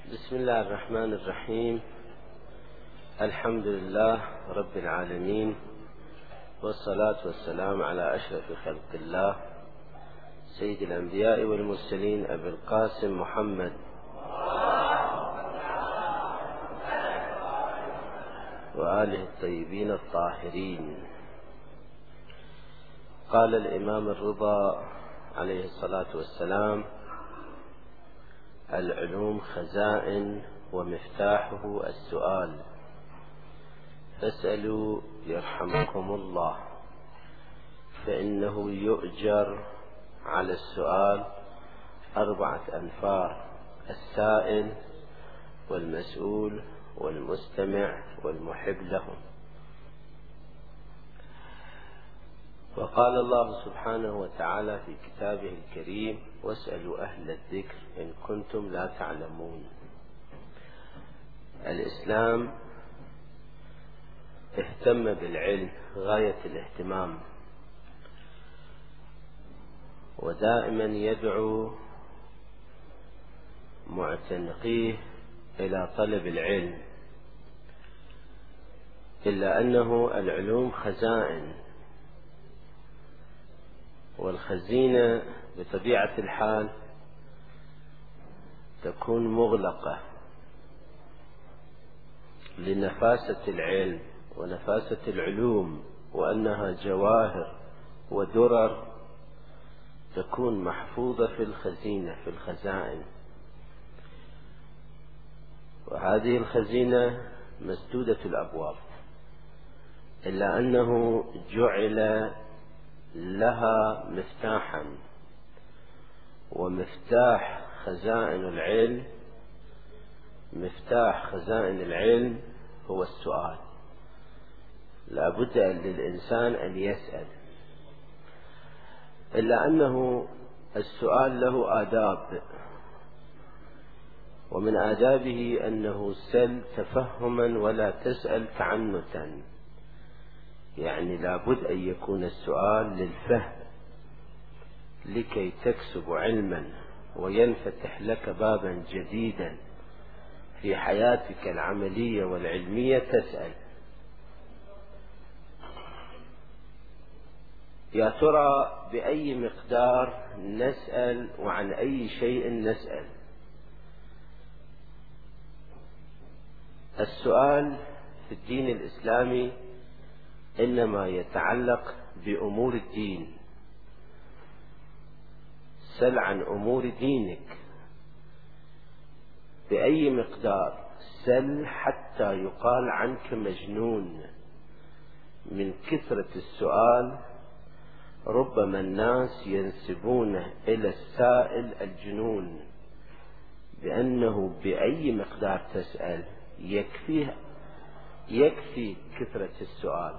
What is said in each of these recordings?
بسم الله الرحمن الرحيم. الحمد لله رب العالمين، والصلاة والسلام على أشرف خلق الله سيد الأنبياء والمرسلين أبي القاسم محمد وآله الطيبين الطاهرين. قال الإمام الرضا عليه الصلاة والسلام: العلوم خزائن ومفتاحه السؤال، فاسألوا يرحمكم الله، فإنه يؤجر على السؤال 4 أنفار: السائل والمسؤول والمستمع والمحب لهم. وقال الله سبحانه وتعالى في كتابه الكريم: واسألوا أهل الذكر إن كنتم لا تعلمون. الإسلام اهتم بالعلم غاية الاهتمام، ودائما يدعو معتنقيه إلى طلب العلم، إلا أنه العلوم خزائن، والخزينة بطبيعة الحال تكون مغلقة لنفاسة العلم ونفاسة العلوم، وأنها جواهر ودرر تكون محفوظة في الخزينة في الخزائن. وهذه الخزينة مسدودة الأبواب، إلا أنه جعل لها مفتاحا، ومفتاح خزائن العلم، مفتاح خزائن العلم هو السؤال. لا بد للإنسان أن يسأل، إلا أنه السؤال له آداب، ومن آدابه أنه سل تفهما ولا تسأل تعنتا، يعني لا بد أن يكون السؤال للفهم لكي تكسب علما وينفتح لك بابا جديدا في حياتك العملية والعلمية. تسأل: يا ترى بأي مقدار نسأل وعن أي شيء نسأل؟ السؤال في الدين الإسلامي إنما يتعلق بأمور الدين. سل عن أمور دينك بأي مقدار، سل حتى يقال عنك مجنون من كثرة السؤال. ربما الناس ينسبون إلى السائل الجنون، بأنه بأي مقدار تسأل يكفي كثرة السؤال،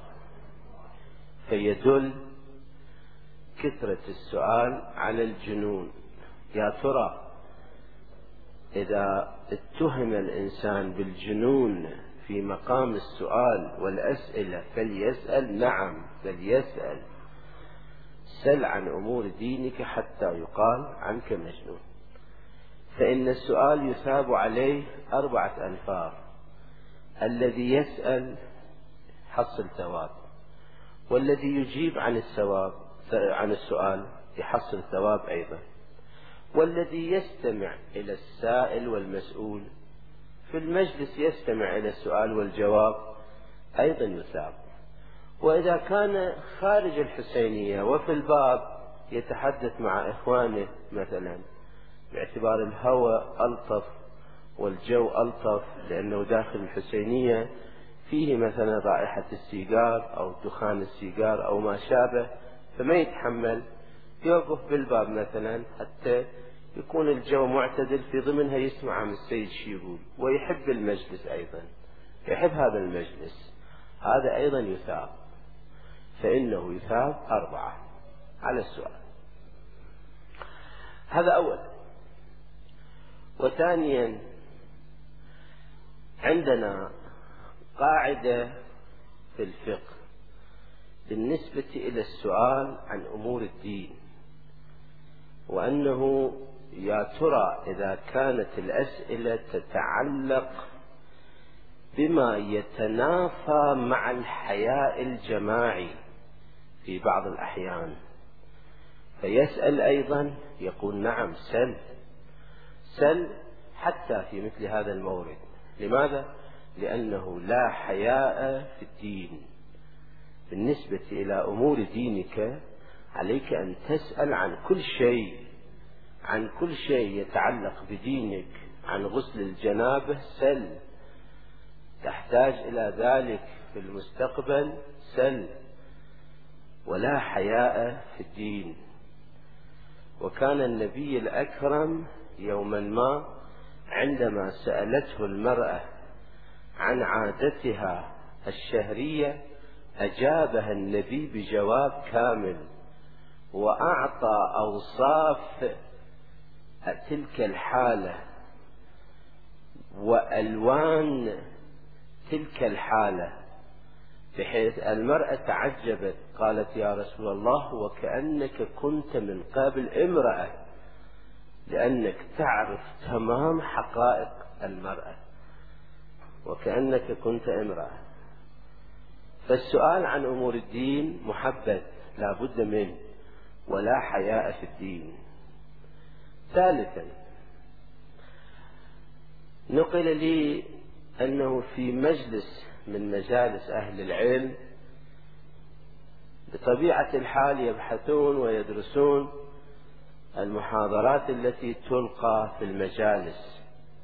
فيدل كثرة السؤال على الجنون. يا ترى إذا اتهم الإنسان بالجنون في مقام السؤال والأسئلة فليسأل؟ نعم، فليسأل. سل عن أمور دينك حتى يقال عنك مجنون. فإن السؤال يثاب عليه 4 أنفار: الذي يسأل حصل ثواب، والذي يجيب عن السؤال يحصل ثواب أيضا، والذي يستمع إلى السائل والمسؤول في المجلس يستمع إلى السؤال والجواب أيضا يثاب. وإذا كان خارج الحسينية وفي الباب يتحدث مع إخوانه مثلا، باعتبار الهواء ألطف والجو ألطف، لأنه داخل الحسينية فيه مثلا رائحة السيجار أو دخان السيجار أو ما شابه، فما يتحمل، يوقف بالباب مثلا حتى يكون الجو معتدل، في ضمنها يسمع عن السيد شي يقول، ويحب المجلس أيضا، يحب هذا المجلس، هذا أيضا يثاب. فإنه يثاب 4 على السؤال. هذا أولا. وثانيا، عندنا قاعدة في الفقه بالنسبة إلى السؤال عن أمور الدين، وأنه يا ترى إذا كانت الأسئلة تتعلق بما يتنافى مع الحياء الجماعي في بعض الأحيان، فيسأل أيضا، يقول نعم سل حتى في مثل هذا المورد. لماذا؟ لأنه لا حياء في الدين. بالنسبة إلى أمور دينك عليك أن تسأل عن كل شيء يتعلق بدينك. عن غسل الجنابة سل، تحتاج إلى ذلك في المستقبل سل، ولا حياء في الدين. وكان النبي الأكرم يوما ما عندما سألته المرأة عن عادتها الشهرية أجابها النبي بجواب كامل، وأعطى أوصاف تلك الحالة وألوان تلك الحالة، بحيث المرأة تعجبت قالت يا رسول الله وكأنك كنت من قبل امرأة، لأنك تعرف تمام حقائق المرأة، وكأنك كنت امرأة. فالسؤال عن أمور الدين محبب لا بد منه، ولا حياء في الدين. ثالثا، نقل لي أنه في مجلس من مجالس أهل العلم بطبيعة الحال يبحثون ويدرسون المحاضرات التي تلقى في المجالس،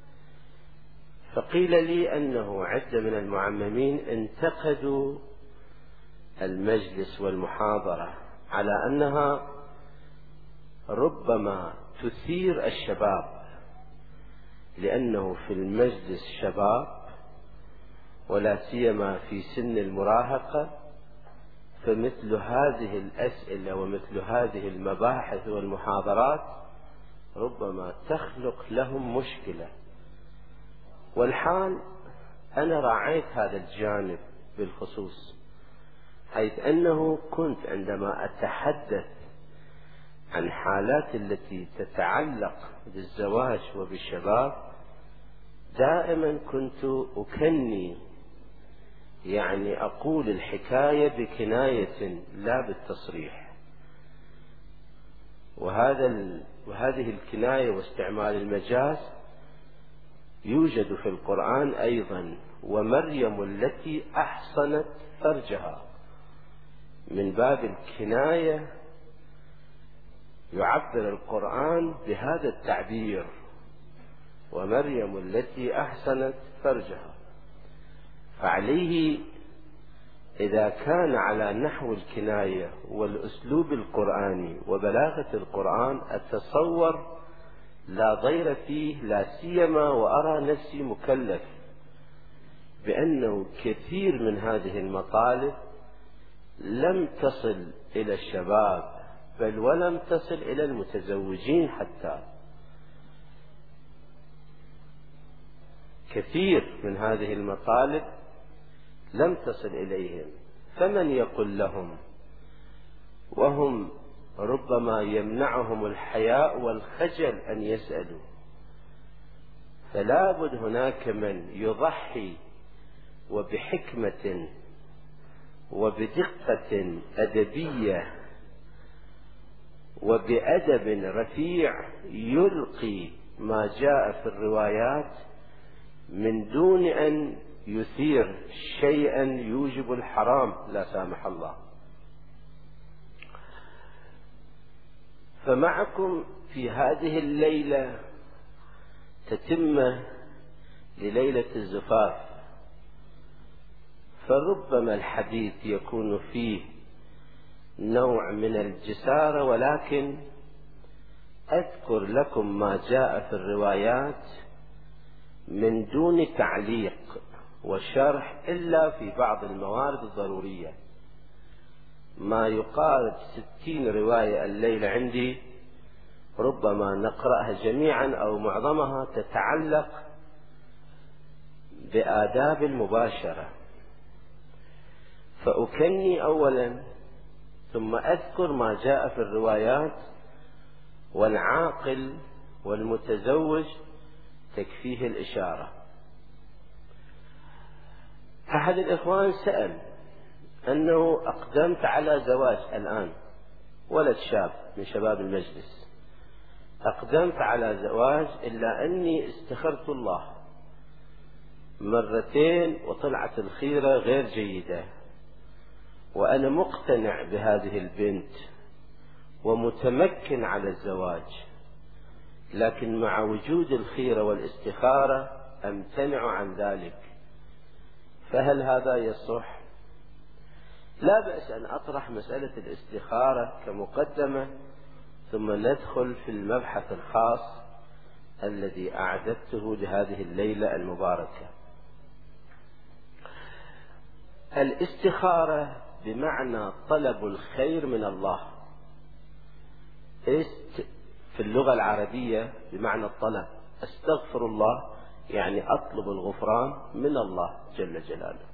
فقيل لي أنه عدة من المعممين انتقدوا المجلس والمحاضرة على أنها ربما تثير الشباب، لأنه في المجلس شباب ولا سيما في سن المراهقة، فمثل هذه الأسئلة ومثل هذه المباحث والمحاضرات ربما تخلق لهم مشكلة. والحال أنا راعيت هذا الجانب بالخصوص، حيث أنه كنت عندما أتحدث عن حالات التي تتعلق بالزواج وبالشباب دائما كنت أكني، يعني أقول الحكاية بكناية لا بالتصريح. وهذه الكناية واستعمال المجاز يوجد في القرآن أيضا. ومريم التي أحصنت فرجها، من باب الكناية يعبر القرآن بهذا التعبير، ومريم التي أحصنت فرجها. فعليه إذا كان على نحو الكناية والأسلوب القرآني وبلاغة القرآن أتصور لا ضير فيه، لا سيما وأرى نفسي مكلف بأنه كثير من هذه المطالب لم تصل إلى الشباب، بل ولم تصل إلى المتزوجين حتى. كثير من هذه المطالب لم تصل إليهم، فمن يقول لهم وهم ربما يمنعهم الحياء والخجل أن يسألوا؟ فلا بد هناك من يضحي وبحكمة وبدقة أدبية وبأدب رفيع يلقي ما جاء في الروايات من دون أن يثير شيئا يوجب الحرام لا سامح الله. فمعكم في هذه الليلة تتمة لليلة الزفاف، فربما الحديث يكون فيه نوع من الجسارة، ولكن أذكر لكم ما جاء في الروايات من دون تعليق وشرح إلا في بعض الموارد الضرورية. ما يقارب 60 رواية الليلة عندي، ربما نقرأها جميعا أو معظمها تتعلق بآداب المباشرة، فأكني أولا ثم أذكر ما جاء في الروايات، والعاقل والمتزوج تكفيه الإشارة. أحد الإخوان سأل أنه أقدمت على زواج الآن، ولد شاب من شباب المجلس، أقدمت على زواج إلا أني استخرت الله مرتين وطلعت الخيرة غير جيدة، وأنا مقتنع بهذه البنت ومتمكن على الزواج، لكن مع وجود الخيرة والاستخارة أمتنع عن ذلك، فهل هذا يصح؟ لا بأس أن أطرح مسألة الاستخارة كمقدمة، ثم ندخل في المبحث الخاص الذي أعددته لهذه الليلة المباركة. الاستخارة بمعنى طلب الخير من الله. في اللغة العربية بمعنى الطلب. استغفر الله يعني أطلب الغفران من الله جل جلاله.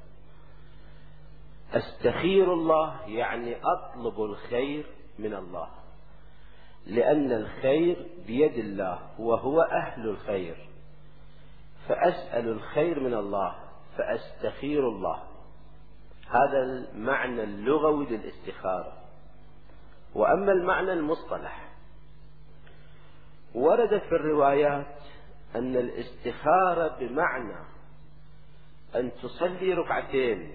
استخير الله يعني أطلب الخير من الله، لأن الخير بيد الله وهو أهل الخير، فأسأل الخير من الله فأستخير الله. هذا المعنى اللغوي للاستخارة. وأما المعنى المصطلح، وردت في الروايات أن الاستخارة بمعنى أن تصلي ركعتين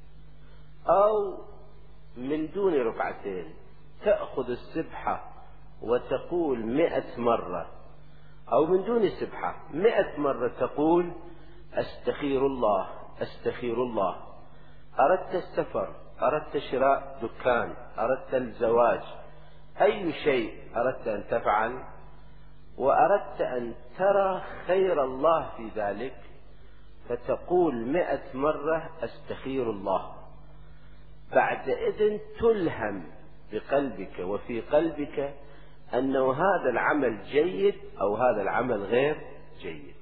أو من دون ركعتين، تأخذ السبحة وتقول 100 مرة، أو من دون سبحة 100 مرة تقول أستخير الله أستخير الله. أردت السفر، أردت شراء دكان، أردت الزواج، أي شيء أردت أن تفعل وأردت أن ترى خير الله في ذلك، فتقول 100 مرة أستخير الله. بعدئذ تلهم بقلبك وفي قلبك أنه هذا العمل جيد أو هذا العمل غير جيد.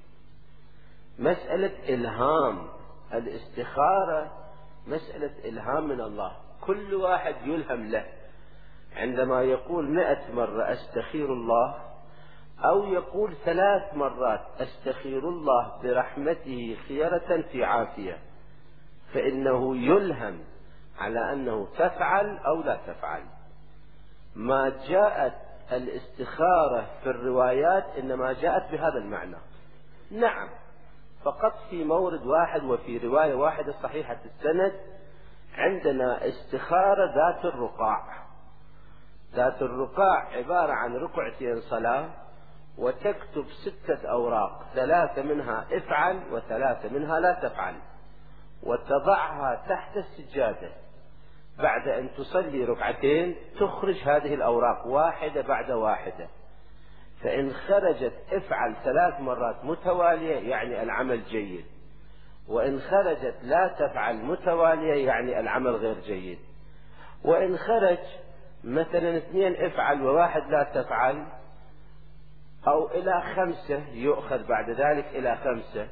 مسألة إلهام، الاستخارة مسألة إلهام من الله، كل واحد يلهم له عندما يقول 100 مرة أستخير الله، أو يقول 3 مرات أستخير الله برحمته خيرة في عافية، فإنه يلهم على أنه تفعل أو لا تفعل. ما جاءت الاستخارة في الروايات إنما جاءت بهذا المعنى. نعم، فقط في مورد واحد وفي رواية واحدة صحيحة السند عندنا استخارة ذات الرقاع. ذات الرقاع عبارة عن ركعتين صلاة، وتكتب 6 أوراق، 3 منها افعل و3 منها لا تفعل، وتضعها تحت السجادة. بعد أن تصلي ركعتين تخرج هذه الأوراق واحدة بعد واحدة، فإن خرجت افعل 3 مرات متوالية يعني العمل جيد، وإن خرجت لا تفعل متوالية يعني العمل غير جيد. وإن خرج مثلا 2 افعل و1 لا تفعل، أو إلى 5 يؤخذ بعد ذلك إلى 5،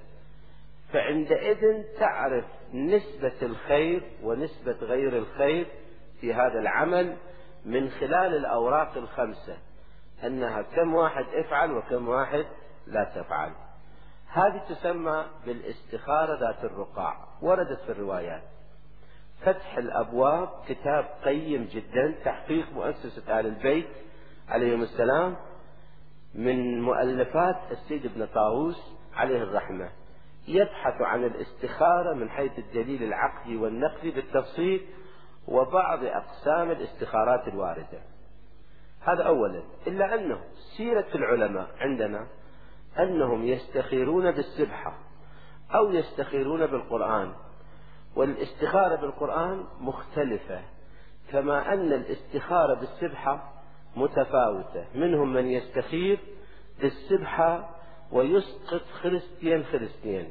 فعندئذ تعرف نسبة الخير ونسبة غير الخير في هذا العمل من خلال الأوراق 5، أنها كم واحد افعل وكم واحد لا تفعل. هذه تسمى بالاستخارة ذات الرقاع، وردت في الروايات. فتح الأبواب كتاب قيم جدا، تحقيق مؤسسة آل البيت عليهم السلام، من مؤلفات السيد ابن طاووس عليه الرحمة، يبحث عن الاستخارة من حيث الدليل العقلي والنقلي بالتفصيل، وبعض أقسام الاستخارات الواردة. هذا أولا. إلا أنه سيرة العلماء عندنا أنهم يستخيرون بالسبحة أو يستخيرون بالقرآن، والاستخارة بالقرآن مختلفة، كما أن الاستخارة بالسبحة متفاوتة. منهم من يستخير بالسبحة ويسقط خرستين،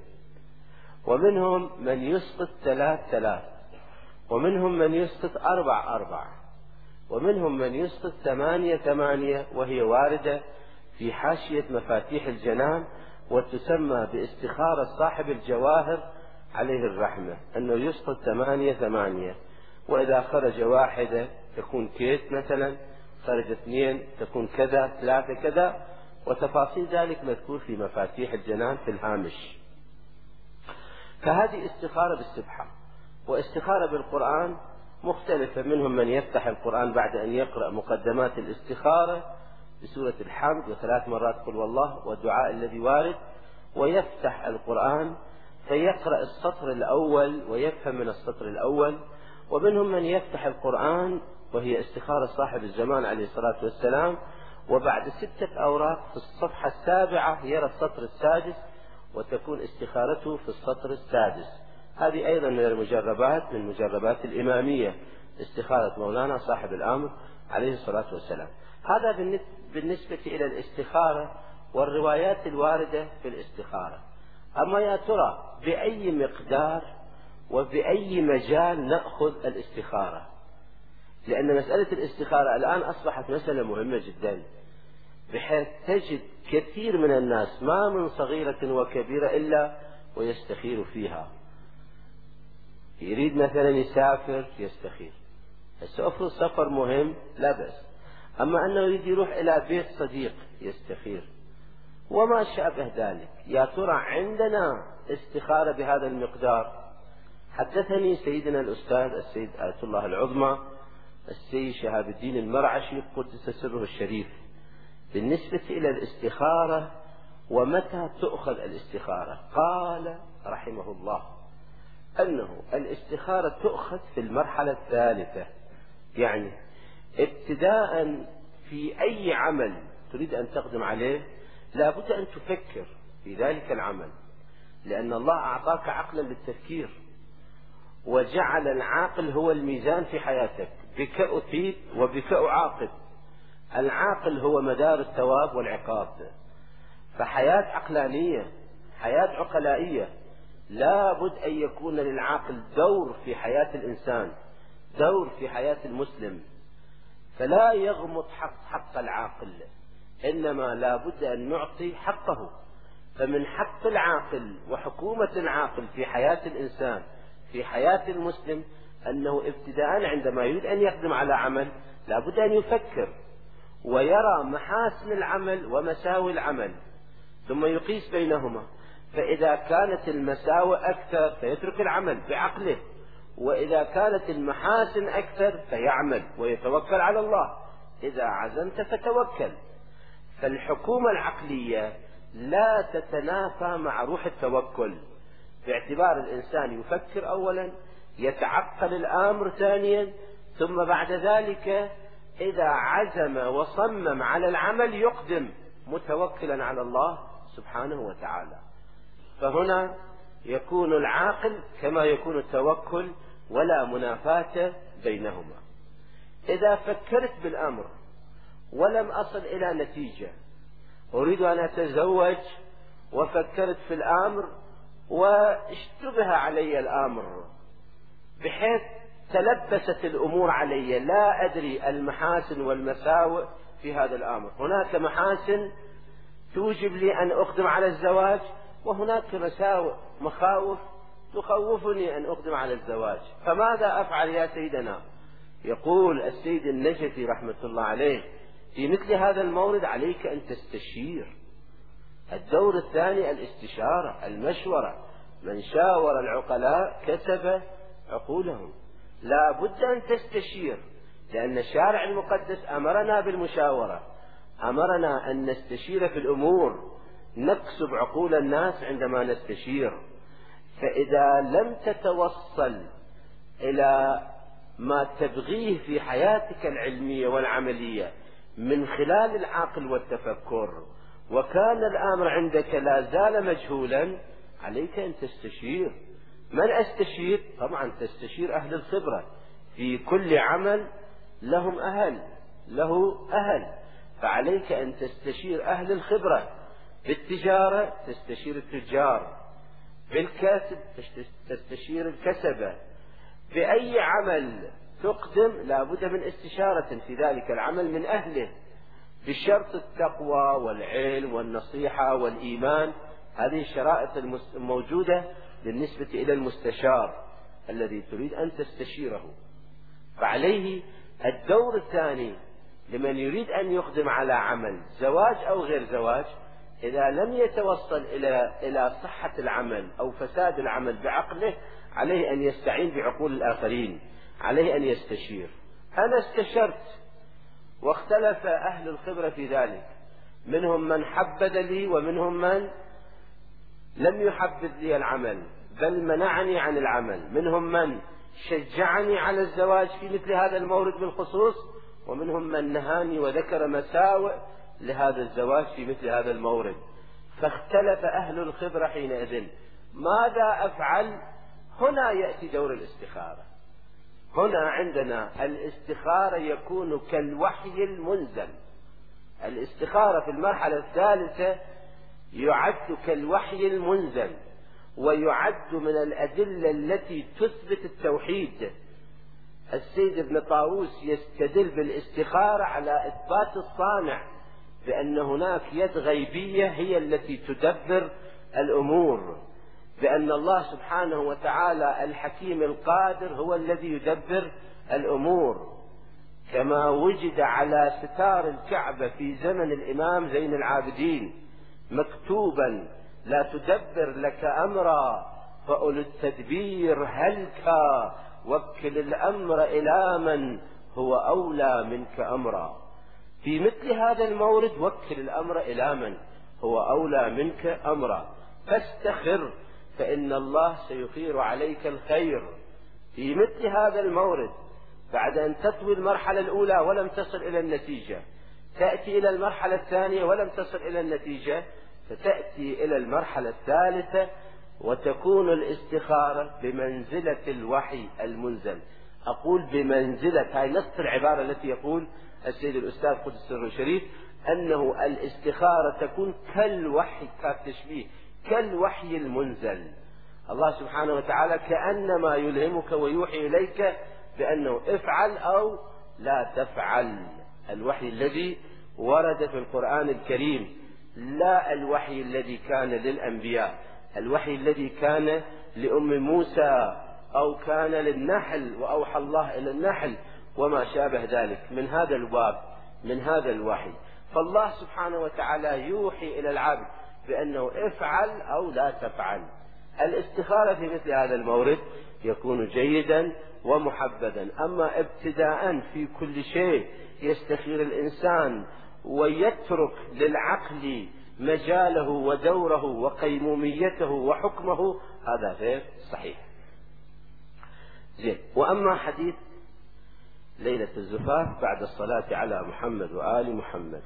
ومنهم من يسقط 3، ومنهم من يسقط 4، ومنهم من يسقط 8، وهي واردة في حاشية مفاتيح الجنان، وتسمى باستخارة صاحب الجواهر عليه الرحمة، أنه يسقط 8، وإذا خرج 1 تكون كيت مثلا، خرج 2 تكون كذا، 3 كذا، وتفاصيل ذلك مذكور في مفاتيح الجنان في الهامش. فهذه استخارة بالسبحة. واستخارة بالقرآن مختلفة، منهم من يفتح القرآن بعد أن يقرأ مقدمات الاستخارة بسورة الحمد و3 مرات قل والله والدعاء الذي وارد، ويفتح القرآن فيقرأ السطر الأول ويفهم من السطر الأول. ومنهم من يفتح القرآن وهي استخارة صاحب الزمان عليه الصلاة والسلام، وبعد 6 أوراق في الصفحة 7 يرى السطر السادس وتكون استخارته في السطر السادس. هذه أيضا من المجربات، من مجربات الإمامية، استخارة مولانا صاحب الأمر عليه الصلاة والسلام. هذا بالنسبة إلى الاستخارة والروايات الواردة في الاستخارة. أما يا ترى بأي مقدار وبأي مجال نأخذ الاستخارة؟ لأن مسألة الاستخارة الآن أصبحت مسألة مهمة جدا، بحيث تجد كثير من الناس ما من صغيرة وكبيرة إلا ويستخير فيها. يريد مثلا يسافر يستخير، افرض سفر مهم لا بأس، أما أنه يريد يروح إلى بيت صديق يستخير وما شابه ذلك. يا ترى عندنا استخارة بهذا المقدار؟ حدثني سيدنا الأستاذ السيد آية الله العظمى السيد شهاب الدين المرعشي قدس سره الشريف بالنسبة إلى الاستخارة ومتى تؤخذ الاستخارة. قال رحمه الله أنه الاستخارة تؤخذ في المرحلة الثالثة، يعني ابتداء في أي عمل تريد أن تقدم عليه لا بد أن تفكر في ذلك العمل، لأن الله أعطاك عقلا للتفكير، وجعل العاقل هو الميزان في حياتك، بك أثيب وبك أعاقب. العاقل هو مدار الثواب والعقاب، فحياة عقلانية، حياة عقلائية، لا بد أن يكون للعاقل دور في حياة الإنسان، دور في حياة المسلم، فلا يغمض حق العاقل، إنما لا بد أن نعطي حقه. فمن حق العاقل وحكومة العاقل في حياة الإنسان في حياة المسلم أنه ابتداء عندما يريد أن يقدم على عمل لا بد أن يفكر ويرى محاسن العمل ومساوي العمل ثم يقيس بينهما. فإذا كانت المساوئ أكثر فيترك العمل بعقله، وإذا كانت المحاسن أكثر فيعمل ويتوكل على الله. إذا عزمت فتوكل. فالحكومة العقلية لا تتنافى مع روح التوكل، باعتبار الإنسان يفكر أولا، يتعقل الأمر ثانيا، ثم بعد ذلك إذا عزم وصمم على العمل يقدم متوكلا على الله سبحانه وتعالى. فهنا يكون العاقل كما يكون التوكل ولا منافاة بينهما. إذا فكرت بالأمر ولم أصل إلى نتيجة، أريد أن أتزوج وفكرت في الأمر واشتبه علي الأمر بحيث تلبست الأمور علي، لا أدري المحاسن والمساوئ في هذا الأمر. هناك محاسن توجب لي أن أقدم على الزواج، وهناك مساوئ مخاوف تخوفني أن أقدم على الزواج. فماذا أفعل يا سيدنا؟ يقول السيد النجفي رحمة الله عليه في مثل هذا المورد عليك أن تستشير. الدور الثاني الاستشارة، المشورة. من شاور العقلاء كسب عقولهم. لا بد أن تستشير، لأن الشارع المقدس أمرنا بالمشاورة، أمرنا أن نستشير في الأمور، نكسب عقول الناس عندما نستشير. فإذا لم تتوصل إلى ما تبغيه في حياتك العلمية والعملية من خلال العقل والتفكر، وكان الأمر عندك لا زال مجهولا، عليك أن تستشير. من أستشير؟ طبعا تستشير أهل الخبرة في كل عمل، لهم له أهل، فعليك أن تستشير أهل الخبرة. بالتجارة تستشير التجار، بالكسب تستشير الكسبة. بأي عمل تقدم لا بد من استشارة في ذلك العمل من أهله، بشرط التقوى والعلم والنصيحة والإيمان. هذه الشرائط الموجودة بالنسبة إلى المستشار الذي تريد أن تستشيره. فعليه الدور الثاني لمن يريد أن يقدم على عمل زواج أو غير زواج، إذا لم يتوصل إلى صحة العمل أو فساد العمل بعقله، عليه أن يستعين بعقول الآخرين، عليه أن يستشير. أنا استشرت واختلف أهل الخبرة في ذلك، منهم من حبذ لي ومنهم من لم يحبذ لي العمل بل منعني عن العمل، منهم من شجعني على الزواج في مثل هذا المورد بالخصوص، ومنهم من نهاني وذكر مساوئ لهذا الزواج في مثل هذا المورد. فاختلف أهل الخبرة حينئذ ماذا أفعل؟ هنا يأتي دور الاستخارة. هنا عندنا الاستخارة يكون كالوحي المنزل. الاستخارة في المرحلة الثالثة يعد كالوحي المنزل، ويعد من الأدلة التي تثبت التوحيد. السيد ابن طاووس يستدل بالاستخارة على إثبات الصانع، بأن هناك يد غيبية هي التي تدبر الأمور، بأن الله سبحانه وتعالى الحكيم القادر هو الذي يدبر الأمور، كما وجد على ستار الكعبة في زمن الإمام زين العابدين مكتوبا: لا تدبر لك أمرا فأولو التدبير هلك، وكل الأمر إلى من هو أولى منك أمرا. في مثل هذا المورد وكل الأمر إلى من هو أولى منك أمرا، فاستخر فإن الله سيخير عليك الخير. في مثل هذا المورد بعد أن تطوي المرحلة الأولى ولم تصل إلى النتيجة، تأتي إلى المرحلة الثانية ولم تصل إلى النتيجة، فتأتي إلى المرحلة الثالثة وتكون الاستخارة بمنزلة الوحي المنزل. أقول بمنزلة، هاي نص العبارة التي يقول السيد الأستاذ قدس سره الشريف أنه الاستخارة تكون كالوحي، كالتشبيه كالوحي المنزل. الله سبحانه وتعالى كأنما يلهمك ويوحي إليك بأنه افعل أو لا تفعل. الوحي الذي ورد في القرآن الكريم، لا الوحي الذي كان للأنبياء، الوحي الذي كان لأم موسى أو كان للنحل وأوحى الله إلى النحل وما شابه ذلك من هذا الباب، من هذا الوحي. فالله سبحانه وتعالى يوحي إلى العبد بأنه افعل أو لا تفعل. الاستخارة في مثل هذا المورد يكون جيدا ومحبذا. أما ابتداء في كل شيء يستخير الإنسان ويترك للعقل مجاله ودوره وقيموميته وحكمه، هذا غير صحيح. زين. وأما حديث ليلة الزفاف بعد الصلاة على محمد وآل محمد.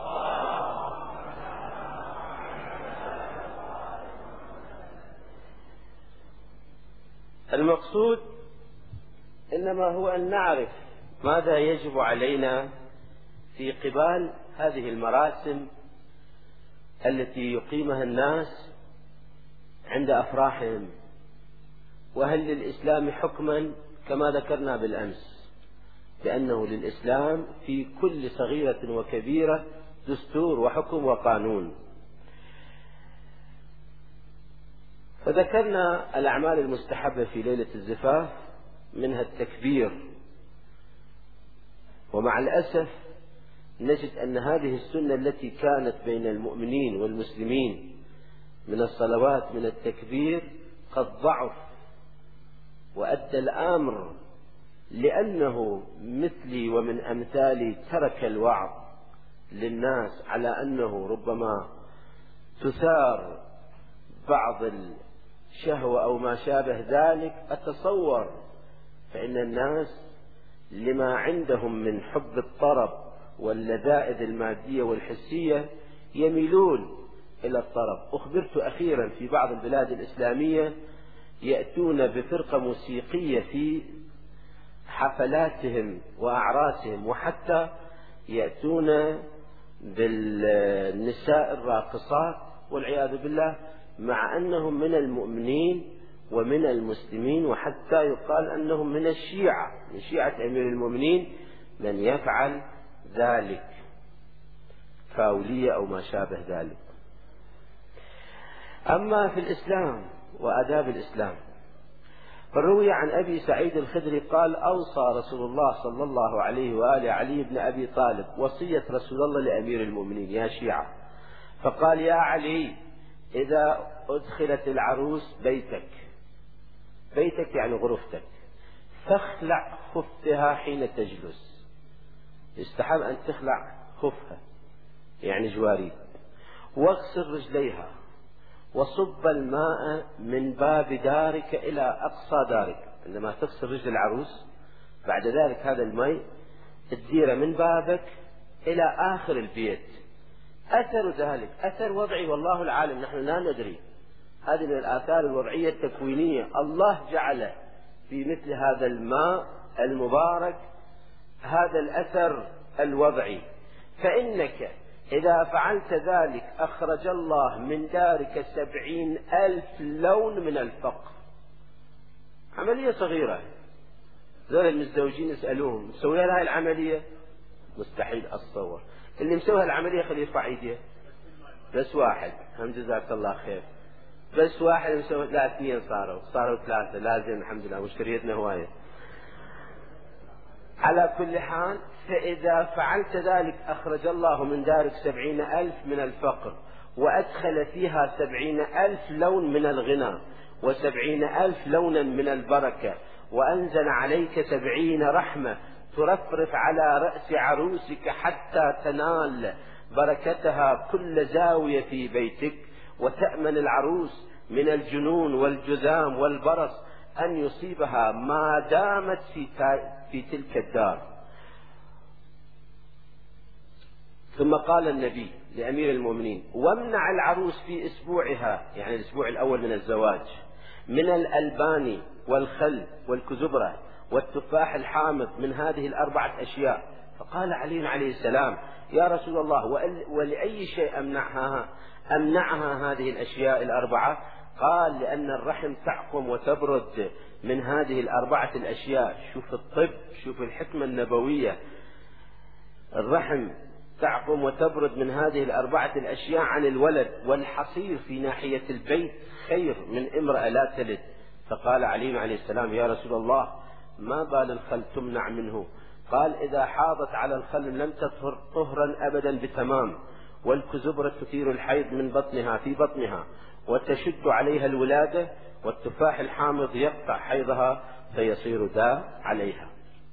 المقصود إنما هو أن نعرف ماذا يجب علينا في قبال هذه المراسم التي يقيمها الناس عند أفراحهم. وهل للإسلام حكما كما ذكرنا بالأمس بأنه للإسلام في كل صغيرة وكبيرة دستور وحكم وقانون. فذكرنا الأعمال المستحبة في ليلة الزفاف، منها التكبير، ومع الأسف نجد أن هذه السنة التي كانت بين المؤمنين والمسلمين من الصلوات من التكبير قد ضعف، وأدى الأمر لأنه مثلي ومن أمثالي ترك الوعظ للناس على أنه ربما تثار بعض الشهوة أو ما شابه ذلك. أتصور فإن الناس لما عندهم من حب الطرب واللذائذ المادية والحسية يميلون إلى الطرب. أخبرت أخيرا في بعض البلاد الإسلامية يأتون بفرقة موسيقية في حفلاتهم وأعراسهم، وحتى يأتون بالنساء الراقصات والعياذ بالله، مع أنهم من المؤمنين ومن المسلمين، وحتى يقال أنهم من الشيعة، من شيعة أمير المؤمنين من يفعل ذلك فاولية أو ما شابه ذلك. أما في الإسلام وآداب الإسلام فروي عن أبي سعيد الخدري قال: أوصى رسول الله صلى الله عليه وآله علي بن أبي طالب وصية رسول الله لأمير المؤمنين يا شيعة، فقال: يا علي، إذا أدخلت العروس بيتك يعني غرفتك، فاخلع خفها حين تجلس. يستحب أن تخلع خفها يعني جواري، واغسل رجليها، وصب الماء من باب دارك إلى أقصى دارك. عندما تغسل رجل العروس بعد ذلك هذا الماء تديره من بابك إلى آخر البيت. أثر ذلك أثر وضعي والله العالم، نحن لا ندري، هذه من الآثار الوضعية التكوينية، الله جعل في مثل هذا الماء المبارك هذا الأثر الوضعي. فإنك إذا فعلت ذلك أخرج الله من دارك 70,000 لون من الفقر. عملية صغيرة، ذول المتزوجين يسألوهم: مسوي هاي العملية؟ مستحيل أتصور. اللي مسوي العملية خليه يرفع ايديه. بس واحد، هم جزاك الله خير، بس واحد مسوي. لا، 2 صاروا 3، لازم الحمد لله مشتريتنا هواية. على كل حال، فإذا فعلت ذلك أخرج الله من دارك 70,000 من الفقر، وأدخل فيها 70,000 لون من الغنى، و70,000 لونا من البركة، وأنزل عليك 70 رحمة ترفرف على رأس عروسك حتى تنال بركتها كل زاوية في بيتك، وتأمن العروس من الجنون والجذام والبرص أن يصيبها ما دامت في تلك الدار. ثم قال النبي لأمير المؤمنين: وامنع العروس في أسبوعها، يعني الأسبوع الأول من الزواج، من الألبان والخل والكزبرة والتفاح الحامض، من هذه ال4 أشياء. فقال علي عليه السلام: يا رسول الله، ولأي شيء أمنعها هذه الأشياء ال4؟ قال: لأن الرحم تعقم وتبرد من هذه ال4 الأشياء. شوف الطب، شوف الحكمة النبوية، الرحم تعقم وتبرد من هذه ال4 الأشياء عن الولد، والحصير في ناحية البيت خير من امرأة لا تلد. فقال علي عليه السلام: يا رسول الله، ما بال الخل تمنع منه؟ قال: إذا حاضت على الخل لم تطهر طهرا أبدا بتمام، والكزبرة تثير الحيض من بطنها في بطنها وتشد عليها الولادة، والتفاح الحامض يقطع حيضها فيصير داء عليها.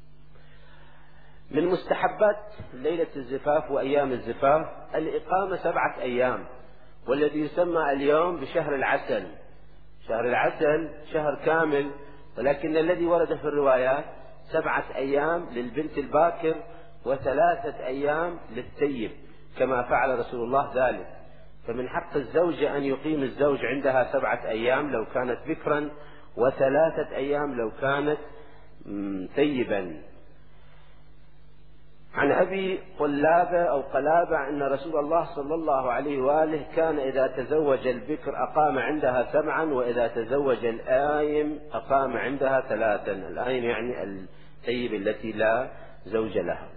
من مستحبات ليلة الزفاف وأيام الزفاف الإقامة 7 أيام، والذي يسمى اليوم بشهر العسل. شهر العسل شهر كامل، ولكن الذي ورد في الروايات 7 أيام للبنت الباكر و3 أيام للثيب، كما فعل رسول الله ذلك. فمن حق الزوجة أن يقيم الزوج عندها 7 أيام لو كانت بكرا، و3 أيام لو كانت ثيبا. عن أبي قلابة أو قلابة أن رسول الله صلى الله عليه وآله كان إذا تزوج البكر أقام عندها 7، وإذا تزوج الآيم أقام عندها 3. الآيم يعني الثيب التي لا زوج لها.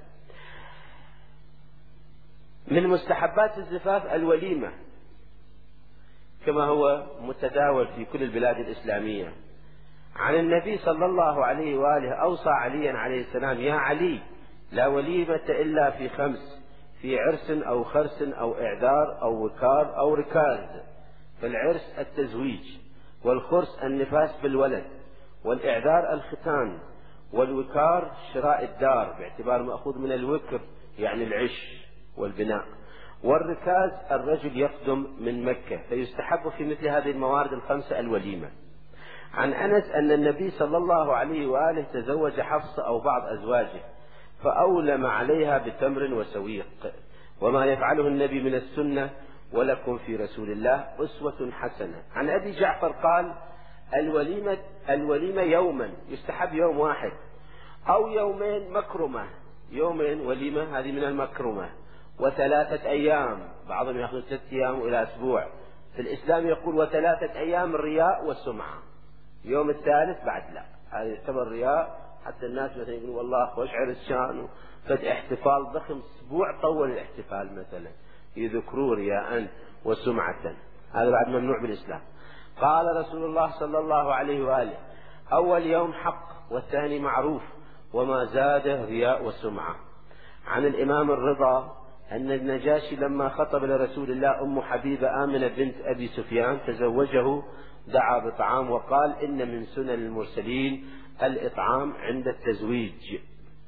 من مستحبات الزفاف الوليمة، كما هو متداول في كل البلاد الإسلامية. عن النبي صلى الله عليه وآله أوصى عليا عليه السلام: يا علي، لا وليمة إلا في 5: في عرس أو خرس أو إعدار أو وكار أو ركاز. فالعرس التزويج، والخرس النفاس بالولد، والإعدار الختان، والوكار شراء الدار باعتبار مأخوذ من الوكر يعني العش والبناء، والركاز الرجل يقدم من مكة. فيستحب في مثل هذه الموارد ال5 الوليمة. عن أنس أن النبي صلى الله عليه وآله تزوج حفصة أو بعض أزواجه، فأولم عليها بتمر وسويق، وما يفعله النبي من السنة، ولكم في رسول الله أسوة حسنة. عن أبي جعفر قال: الوليمة يوما، يستحب يوم واحد أو يومين مكرمة. يومين وليمة هذه من المكرمة، و3 أيام، بعضهم يأخذ 6 أيام إلى أسبوع. في الإسلام يقول: و3 أيام الرياء والسمعة. يوم الثالث بعد لا، هذا يعتبر رياء، حتى الناس مثلا يقولون والله خوش عرس شان فد احتفال ضخم، اسبوع طول الاحتفال مثلا، يذكروا رياء وسمعة، هذا بعد ممنوع بالإسلام. قال رسول الله صلى الله عليه وآله: أول يوم حق والثاني معروف، وما زاده رياء وسمعة. عن الإمام الرضا أن النجاشي لما خطب لرسول الله أم حبيبة آمنة بنت أبي سفيان تزوجه دعا بطعام وقال: إن من سنن المرسلين الإطعام عند التزويج.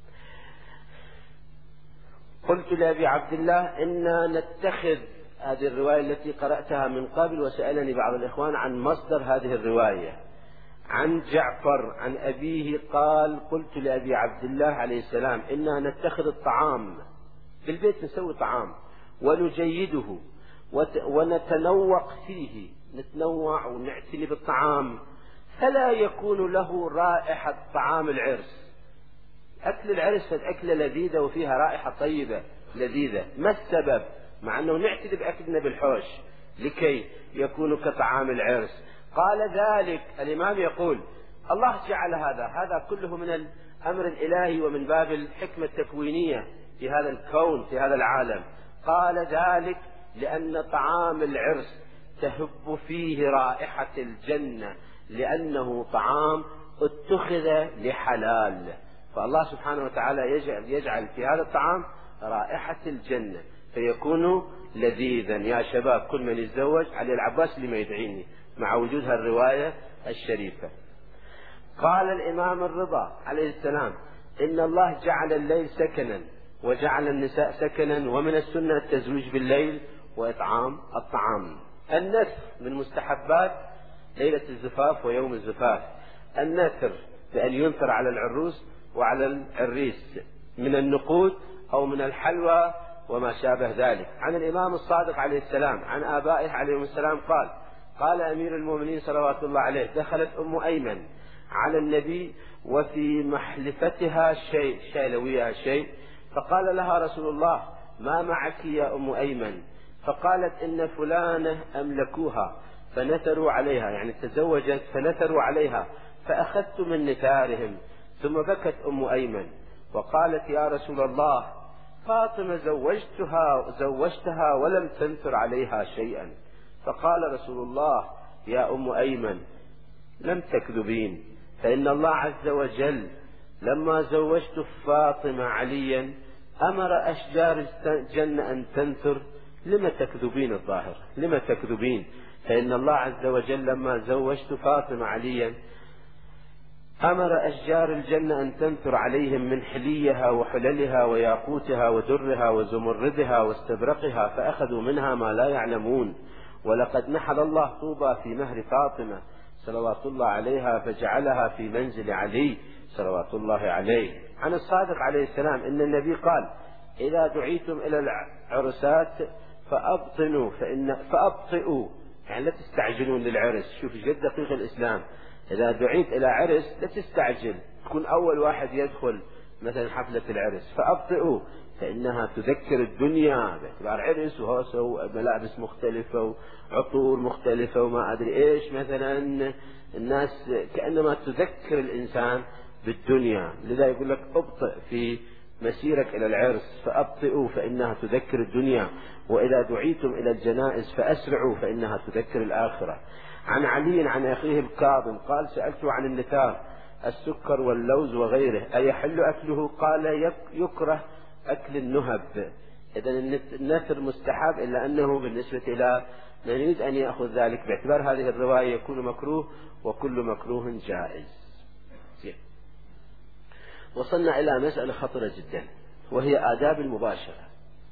قلت لأبي عبد الله: إنا نتخذ هذه الرواية التي قرأتها من قبل، وسألني بعض الإخوان عن مصدر هذه الرواية. عن جعفر عن أبيه قال: قلت لأبي عبد الله عليه السلام: إنا نتخذ الطعام في البيت، نسوي طعام ونجيده ونتنوق فيه، نتنوع ونعتني بالطعام، فلا يكون له رائحة طعام العرس. أكل العرس أكلة لذيذة وفيها رائحة طيبة لذيذة. ما السبب؟ مع أنه نعتني بأكلنا بالحوش لكي يكون كطعام العرس. قال ذلك الإمام يقول: الله جعل هذا كله من الأمر الإلهي ومن باب الحكمة التكوينية في هذا الكون في هذا العالم. قال ذلك لأن طعام العرس تهب فيه رائحة الجنة، لأنه طعام اتخذ لحلال، فالله سبحانه وتعالى يجعل في هذا الطعام رائحة الجنة فيكون لذيذا. يا شباب كل من يتزوج علي العباس اللي ما يدعيني مع وجود الرواية الشريفة. قال الإمام الرضا عليه السلام: إن الله جعل الليل سكنا وجعل النساء سكنا، ومن السنة التزويج بالليل وإطعام الطعام. النثر من مستحبات ليلة الزفاف ويوم الزفاف، النثر بأن ينثر على العروس وعلى العريس من النقود أو من الحلوى وما شابه ذلك. عن الإمام الصادق عليه السلام عن آبائه عليهم السلام قال: قال أمير المؤمنين صلوات الله عليه: دخلت أم أيمن على النبي وفي محلفتها شيء، شالويها شيء، فقال لها رسول الله: ما معك يا أم أيمن؟ فقالت: إن فلانة أملكوها فنثروا عليها، يعني تزوجت فنثروا عليها، فأخذت من نثارهم. ثم بكت أم أيمن وقالت: يا رسول الله، فاطمة زوجتها ولم تنثر عليها شيئا. فقال رسول الله: يا أم أيمن، لم تكذبين، فإن الله عز وجل لما زوجت فاطمة عليا أمر أشجار الجنة أن تنثر. لم تكذبين؟ الظاهر لم تكذبين، فإن الله عز وجل لما زوجت فاطمة عليا أمر أشجار الجنة أن تنثر عليهم من حليها وحللها وياقوتها ودرها وزمردها واستبرقها، فأخذوا منها ما لا يعلمون. ولقد نحل الله طوبى في مهر فاطمة صلوات الله عليها فجعلها في منزل علي صلوات الله عليه. عن الصادق عليه السلام إن النبي قال: إذا دعيتم إلى العرسات فأبطئوا، يعني لا تستعجلون للعرس. شوف جد دقيق الإسلام، إذا دعيت إلى عرس لا تستعجل، تكون أول واحد يدخل مثلا حفلة العرس، فأبطئوا فإنها تذكر الدنيا باعتبار عرس وهوسة وملابس مختلفة وعطور مختلفة وما أدري إيش، مثلا الناس كأنما تذكر الإنسان بالدنيا. لذا يقول لك: أبطئ في مسيرك إلى العرس، فأبطئوا فإنها تذكر الدنيا، وإذا دعيتم إلى الجنائز فأسرعوا فإنها تذكر الآخرة. عن علي عن أخيه الكاظم قال: سألته عن النثار، السكر واللوز وغيره، أيحل أكله؟ قال: يكره أكل النهب. إذن النثر مستحب، إلا أنه بالنسبة إلى من يريد أن يأخذ ذلك باعتبار هذه الرواية يكون مكروه، وكل مكروه جائز. وصلنا إلى مسألة خطرة جدا، وهي آداب المباشرة،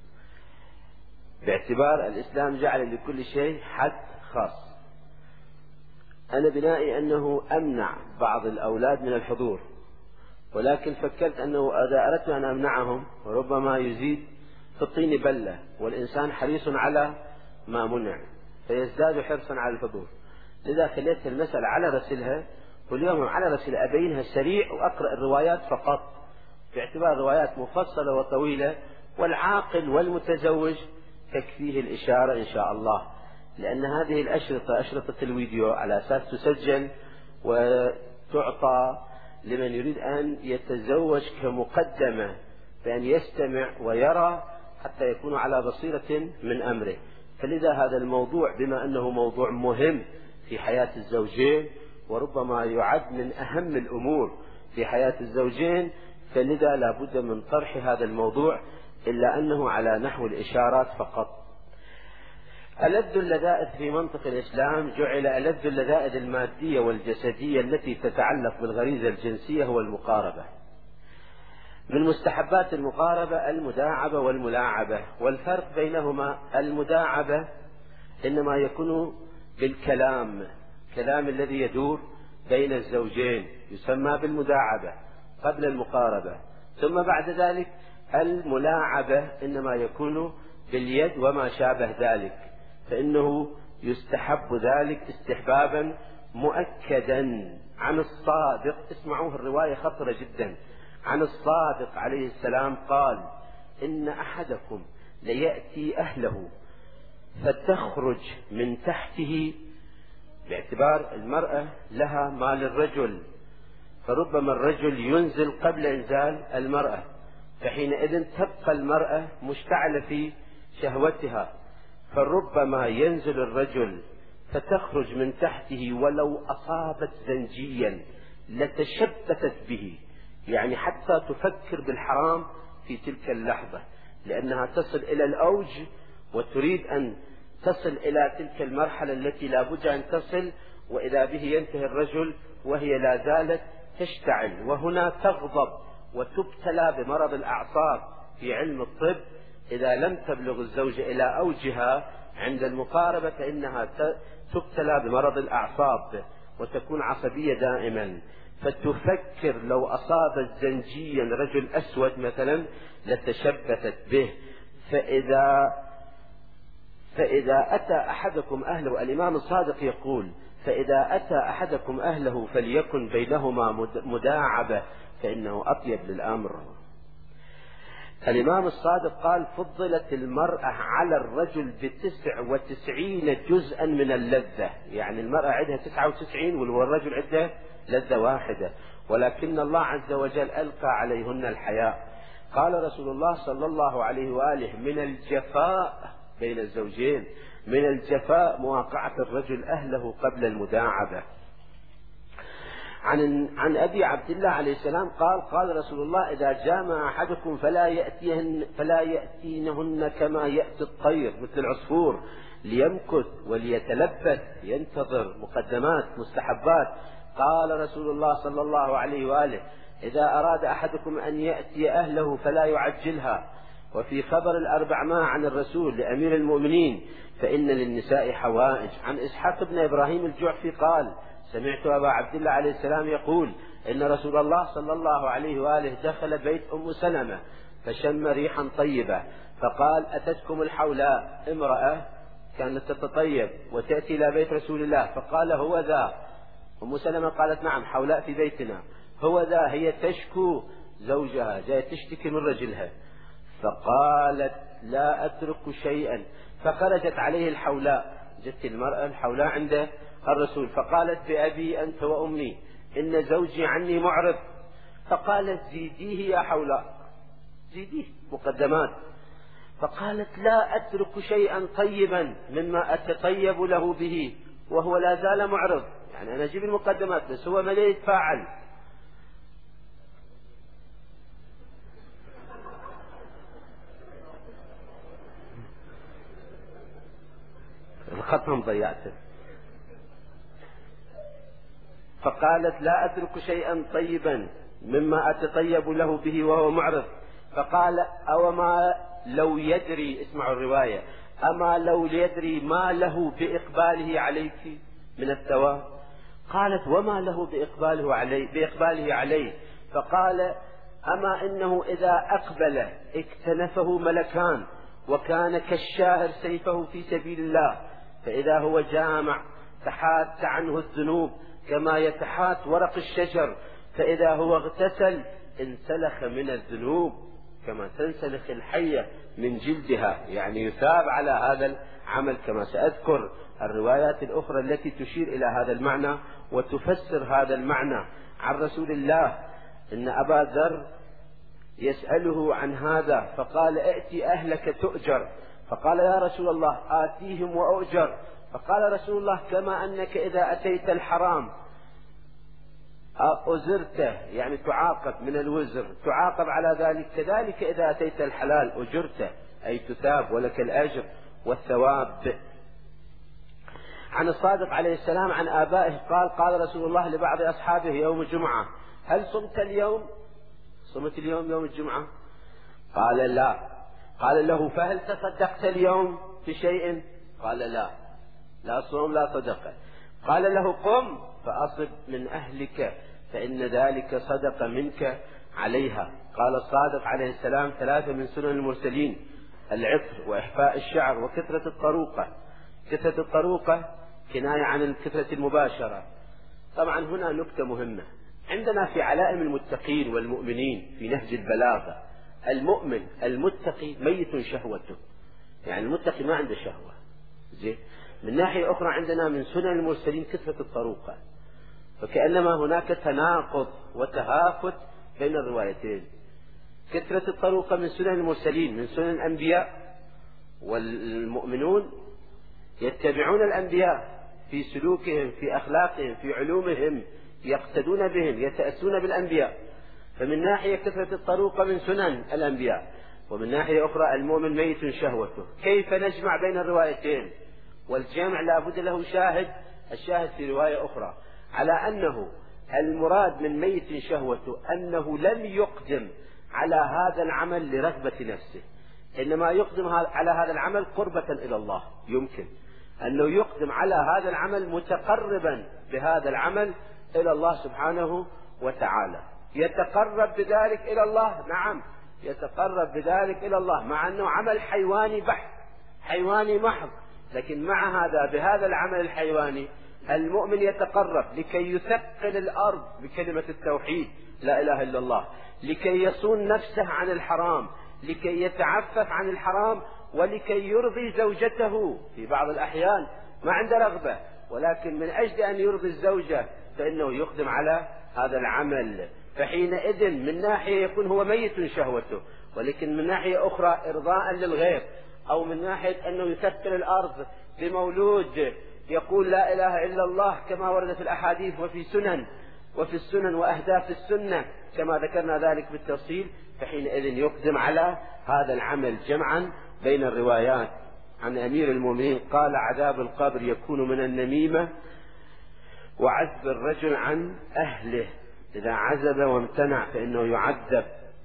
باعتبار الإسلام جعل لكل شيء حد خاص. أنا بنائي أنه أمنع بعض الأولاد من الحضور، ولكن فكرت أنه إذا أردت أن أمنعهم ربما يزيد في الطين بلة، والإنسان حريص على ما منع فيزداد حرصا على الحضور. لذا خليت المسألة على رسلها، واليوم على رسلها أبينها سريع وأقرأ الروايات فقط، باعتبار روايات مفصلة وطويلة، والعاقل والمتزوج تكفيه الإشارة إن شاء الله، لأن هذه الأشرطة أشرطة الفيديو على أساس تسجل وتعطى لمن يريد أن يتزوج كمقدمة، بأن يستمع ويرى حتى يكون على بصيرة من أمره. فلذا هذا الموضوع بما أنه موضوع مهم في حياة الزوجين وربما يعد من أهم الأمور في حياة الزوجين، فلذا لا بد من طرح هذا الموضوع، إلا أنه على نحو الإشارات فقط. ألذ اللذائذ في منطق الإسلام جعل ألذ اللذائذ المادية والجسدية التي تتعلق بالغريزة الجنسية هو المقاربة. من مستحبات المقاربة المداعبة والملاعبة، والفرق بينهما المداعبة إنما يكون بالكلام، كلام الذي يدور بين الزوجين يسمى بالمداعبة قبل المقاربة، ثم بعد ذلك الملاعبة إنما يكون باليد وما شابه ذلك، فإنه يستحب ذلك استحبابا مؤكدا عن الصادق. اسمعوه، الرواية خطرة جدا. عن الصادق عليه السلام قال: إن أحدكم ليأتي أهله فتخرج من تحته، باعتبار المرأة لها ما للرجل، فربما الرجل ينزل قبل إنزال المرأة، فحينئذ تبقى المرأة مشتعلة في شهوتها، فربما ينزل الرجل فتخرج من تحته ولو أصابت زنجيا لتشبثت به، يعني حتى تفكر بالحرام في تلك اللحظة، لأنها تصل إلى الأوج وتريد أن تصل إلى تلك المرحلة التي لا بد أن تصل، وإذا به ينتهي الرجل وهي لا زالت تشتعل، وهنا تغضب وتبتلى بمرض الأعصاب. في علم الطب إذا لم تبلغ الزوجة إلى أوجها عند المقاربة فإنها تبتلى بمرض الأعصاب وتكون عصبية دائما، فتفكر لو أصابت زنجيا رجل أسود مثلا لتشبثت به. فإذا أتى أحدكم أهله، الإمام الصادق يقول: فإذا أتى أحدكم أهله فليكن بينهما مداعبة فإنه أطيب للأمر. الإمام الصادق قال: فضلت المرأة على الرجل ب99 جزءا من اللذة، يعني المرأة عندها 99 والرجل عنده لذة واحدة، ولكن الله عز وجل ألقى عليهن الحياء. قال رسول الله صلى الله عليه وآله: من الجفاء بين الزوجين، من الجفاء مواقعة الرجل أهله قبل المداعبة. عن أبي عبد الله عليه السلام قال: قال رسول الله: إذا جامع أحدكم فلا يأتينهن كما يأتي الطير مثل العصفور ليمكث وليتلبث، ينتظر مقدمات مستحبات. قال رسول الله صلى الله عليه وآله: إذا أراد أحدكم أن يأتي أهله فلا يعجلها. وفي خبر الأربعماء عن الرسول لأمير المؤمنين: فإن للنساء حوائج. عن إسحاق بن إبراهيم الجعفي قال: سمعت أبا عبد الله عليه السلام يقول: إن رسول الله صلى الله عليه وآله دخل بيت أم سلمة فشم ريحا طيبة، فقال: أتتكم الحولاء، امرأة كانت تتطيب وتأتي إلى بيت رسول الله، فقال: هو ذا. أم سلمة قالت: نعم، حولاء في بيتنا. هو ذا، هي تشكو زوجها، جاءت تشتكي من رجلها، فقالت: لا أترك شيئا. فخرجت عليه الحولاء، جت المرأة الحولاء عند الرسول، فقالت: بأبي أنت وأمي إن زوجي عني معرض. فقالت: زيديه يا حولاء، زيديه مقدمات. فقالت: لا أترك شيئا طيبا مما أتطيب له به وهو لا زال معرض، يعني أنا أجيب المقدمات بس هو ما لا يتفاعل. الختم ضيعته. فقالت: لا أترك شيئا طيبا مما أتطيب له به وهو معرض. فقال: أوما لو يدري، اسمعوا الرواية، أما لو يدري ما له بإقباله عليك من الثواب. قالت: وما له بإقباله عليه؟ فقال: أما إنه إذا أقبل اكتنفه ملكان، وكان كالشاهر سيفه في سبيل الله، فإذا هو جامع تحات عنه الذنوب كما يتحات ورق الشجر، فإذا هو اغتسل انسلخ من الذنوب كما تنسلخ الحية من جلدها، يعني يثاب على هذا العمل، كما سأذكر الروايات الأخرى التي تشير إلى هذا المعنى وتفسر هذا المعنى عن رسول الله. إن أبا ذر يسأله عن هذا فقال: ائتي أهلك تؤجر. فقال: يا رسول الله آتيهم وأؤجر. فقال رسول الله: كما أنك إذا أتيت الحرام أزرته يعني تعاقب من الوزر، تعاقب على ذلك. كذلك إذا أتيت الحلال أجرته أي تثاب ولك الأجر والثواب. عن الصادق عليه السلام عن آبائه قال قال رسول الله لبعض أصحابه يوم الجمعة: هل صمت اليوم؟ صمت اليوم يوم الجمعة؟ قال لا. قال له: فهل تصدقت اليوم بشيء؟ قال لا، لا صوم لا صدقة. قال له: قم فأصب من أهلك فإن ذلك صدق منك عليها. قال الصادق عليه السلام: 3 من سنن المرسلين: العطر وإحفاء الشعر وكثرة الطروقة. كثرة الطروقة كناية عن الكثرة المباشرة. طبعا هنا نكتة مهمة عندنا في علائم المتقين والمؤمنين في نهج البلاغة: المؤمن المتقي ميت شهوته، يعني المتقي ما عنده شهوة. زين. من ناحية أخرى عندنا من سنن المرسلين كثرة الطروقة، فكأنما هناك تناقض وتهافت بين الروايتين. كثرة الطروقة من سنن المرسلين، من سنن الأنبياء، والمؤمنون يتبعون الأنبياء في سلوكهم، في أخلاقهم، في علومهم، يقتدون بهم، يتأسون بالأنبياء. فمن ناحية كثرة الطروقة من سنن الأنبياء، ومن ناحية أخرى المؤمن ميت شهوته. كيف نجمع بين الروايتين؟ والجمع لا بد له شاهد. الشاهد في رواية أخرى على أنه المراد من ميت شهوته أنه لم يقدم على هذا العمل لرغبة نفسه، إنما يقدم على هذا العمل قربة إلى الله. يمكن أنه يقدم على هذا العمل متقربا بهذا العمل إلى الله سبحانه وتعالى، يتقرب بذلك إلى الله. نعم، يتقرب بذلك إلى الله، مع أنه عمل حيواني بحت، حيواني محض، لكن مع هذا بهذا العمل الحيواني المؤمن يتقرب لكي يثقل الأرض بكلمة التوحيد لا إله إلا الله، لكي يصون نفسه عن الحرام، لكي يتعفف عن الحرام، ولكي يرضي زوجته. في بعض الأحيان ما عنده رغبة، ولكن من أجل أن يرضي الزوجة فإنه يقدم على هذا العمل. فحينئذ من ناحية يكون هو ميت شهوته، ولكن من ناحية أخرى إرضاء للغير، أو من ناحية أنه يثقل الأرض بمولود يقول لا إله إلا الله كما ورد في الأحاديث وفي السنن وأهداف السنة كما ذكرنا ذلك بالتفصيل. فحينئذ يقدم على هذا العمل جمعا بين الروايات. عن أمير المؤمنين قال: عذاب القبر يكون من النميمة وعذب الرجل عن أهله، إذا عزب وامتنع فإنه يعذب.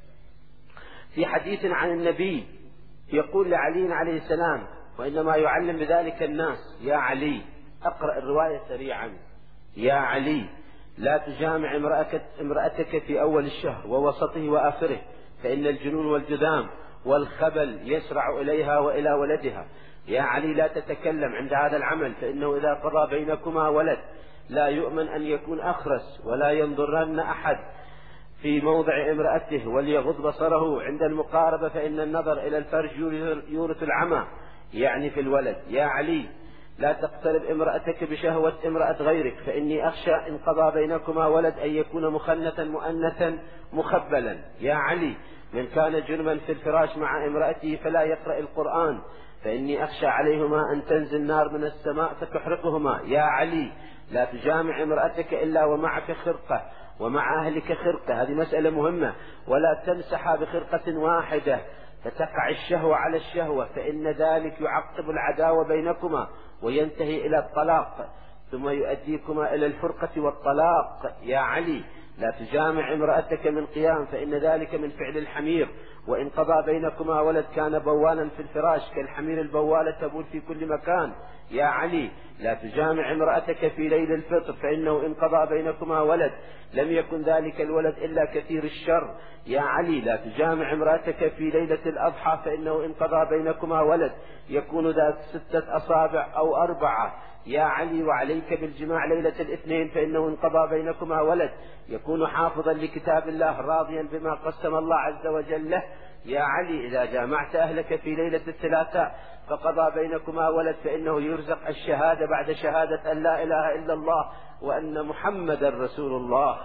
في حديث عن النبي يقول لعلي عليه السلام وإنما يعلم بذلك الناس: يا علي، أقرأ الرواية سريعا، يا علي لا تجامع امرأتك في أول الشهر ووسطه وآخره، فإن الجنون والجذام والخبل يسرع إليها وإلى ولدها. يا علي لا تتكلم عند هذا العمل، فإنه إذا قضى بينكما ولد لا يؤمن أن يكون أخرس، ولا ينظرن أحد في موضع امرأته، وليغض بصره عند المقاربة، فإن النظر إلى الفرج يورث العمى، يعني في الولد. يا علي لا تقترب امرأتك بشهوة امرأة غيرك، فإني أخشى إن قضى بينكما ولد أن يكون مخنثا مؤنثا مخبلا. يا علي من كان جرما في الفراش مع امرأته فلا يقرأ القرآن، فإني أخشى عليهما أن تنزل نار من السماء فتحرقهما. يا علي لا تجامع امرأتك إلا ومعك خرقة ومع أهلك خرقة، هذه مسألة مهمة، ولا تمسح بخرقة واحدة فتقع الشهوة على الشهوة، فإن ذلك يعقب العداوة بينكما وينتهي إلى الطلاق، ثم يؤديكما إلى الفرقة والطلاق. يا علي لا تجامع امرأتك من قيام، فإن ذلك من فعل الحمير، وإن قضى بينكما ولد كان بوالا في الفراش كالحمير البوالة تبول في كل مكان. يا علي لا تجامع امرأتك في ليل الفطر، فإنه إن قضى بينكما ولد لم يكن ذلك الولد إلا كثير الشر. يا علي لا تجامع امرأتك في ليلة الأضحى، فإنه إن قضى بينكما ولد يكون ذات 6 أصابع أو 4. يا علي وعليك بالجماع ليلة الاثنين، فإنه إن قضى بينكما ولد يكون حافظا لكتاب الله راضيا بما قسم الله عز وجل له. يا علي إذا جامعت أهلك في ليلة الثلاثاء فقضى بينكما ولد، فإنه يرزق الشهادة بعد شهادة أن لا إله إلا الله وأن محمد رسول الله،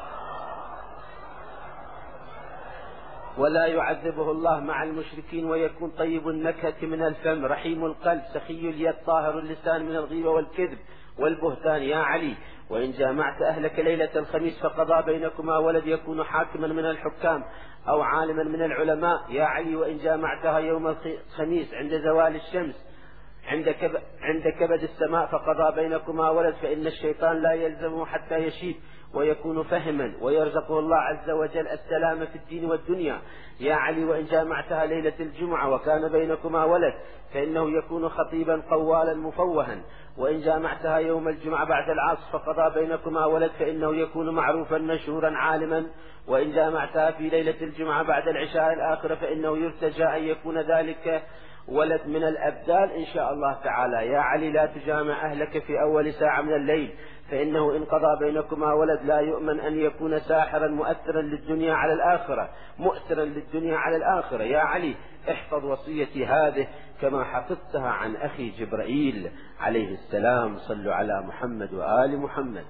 ولا يعذبه الله مع المشركين، ويكون طيب النكهة من الفم، رحيم القلب، سخي اليد، طاهر اللسان من الغيبة والكذب، والبهتان. يا علي وإن جامعت أهلك ليلة الخميس فقضى بينكما ولد يكون حاكما من الحكام أو عالما من العلماء. يا علي وإن جامعتها يوم الخميس عند زوال الشمس عند كبد السماء فقضى بينكما ولد، فإن الشيطان لا يلزمه حتى يشيب ويكون فهما ويرزقه الله عز وجل السلام في الدين والدنيا. يا علي وإن جامعتها ليلة الجمعة وكان بينكما ولد فإنه يكون خطيبا قوالا مفوها. وإن جامعتها يوم الجمعة بعد العصر فقضى بينكما ولد فإنه يكون معروفا مشهورا عالما. وإن جامعتها في ليلة الجمعة بعد العشاء الآخرة فإنه يرتجى أن يكون ذلك ولد من الأبدال إن شاء الله تعالى. يا علي لا تجامع أهلك في أول ساعة من الليل، فإنه إن قضى بينكما ولد لا يؤمن أن يكون ساحرا مؤثرا للدنيا على الآخرة مؤثرا للدنيا على الآخرة. يا علي احفظ وصيتي هذه كما حفظتها عن أخي جبرائيل عليه السلام. صلوا على محمد وآل محمد.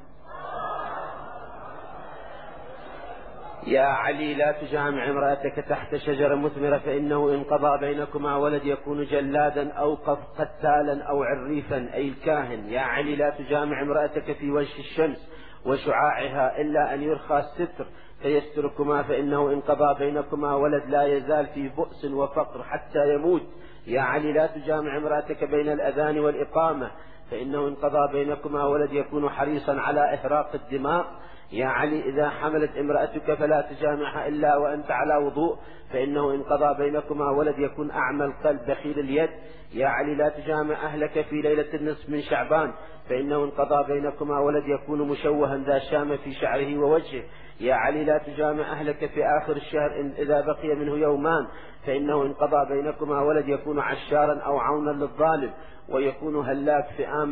يا علي لا تجامع امرأتك تحت شجرة مثمرة، فإنه إن قضى بينكما ولد يكون جلادا أو قتالا أو عريفا أي الكاهن. يا علي لا تجامع امرأتك في وجه الشمس وشعاعها إلا أن يرخى الستر فيستركما، فإنه إن قضى بينكما ولد لا يزال في بؤس وفقر حتى يموت. يا علي لا تجامع امرأتك بين الأذان والإقامة، فإنه إن قضى بينكما ولد يكون حريصا على إحراق الدماء. يا علي إذا حملت امرأتك فلا تجامعها إلا وأنت على وضوء، فإنه إن قضى بينكما ولد يكون أعمى القلب بخيل اليد. يا علي لا تجامع أهلك في ليلة النصف من شعبان، فإنه إن قضى بينكما ولد يكون مشوها ذا شامة في شعره ووجهه. يا علي لا تجامع أهلك في آخر الشهر إذا بقي منه يومان، فإنه إن قضى بينكما ولد يكون عشارا أو عونا للظالم ويكون هلاك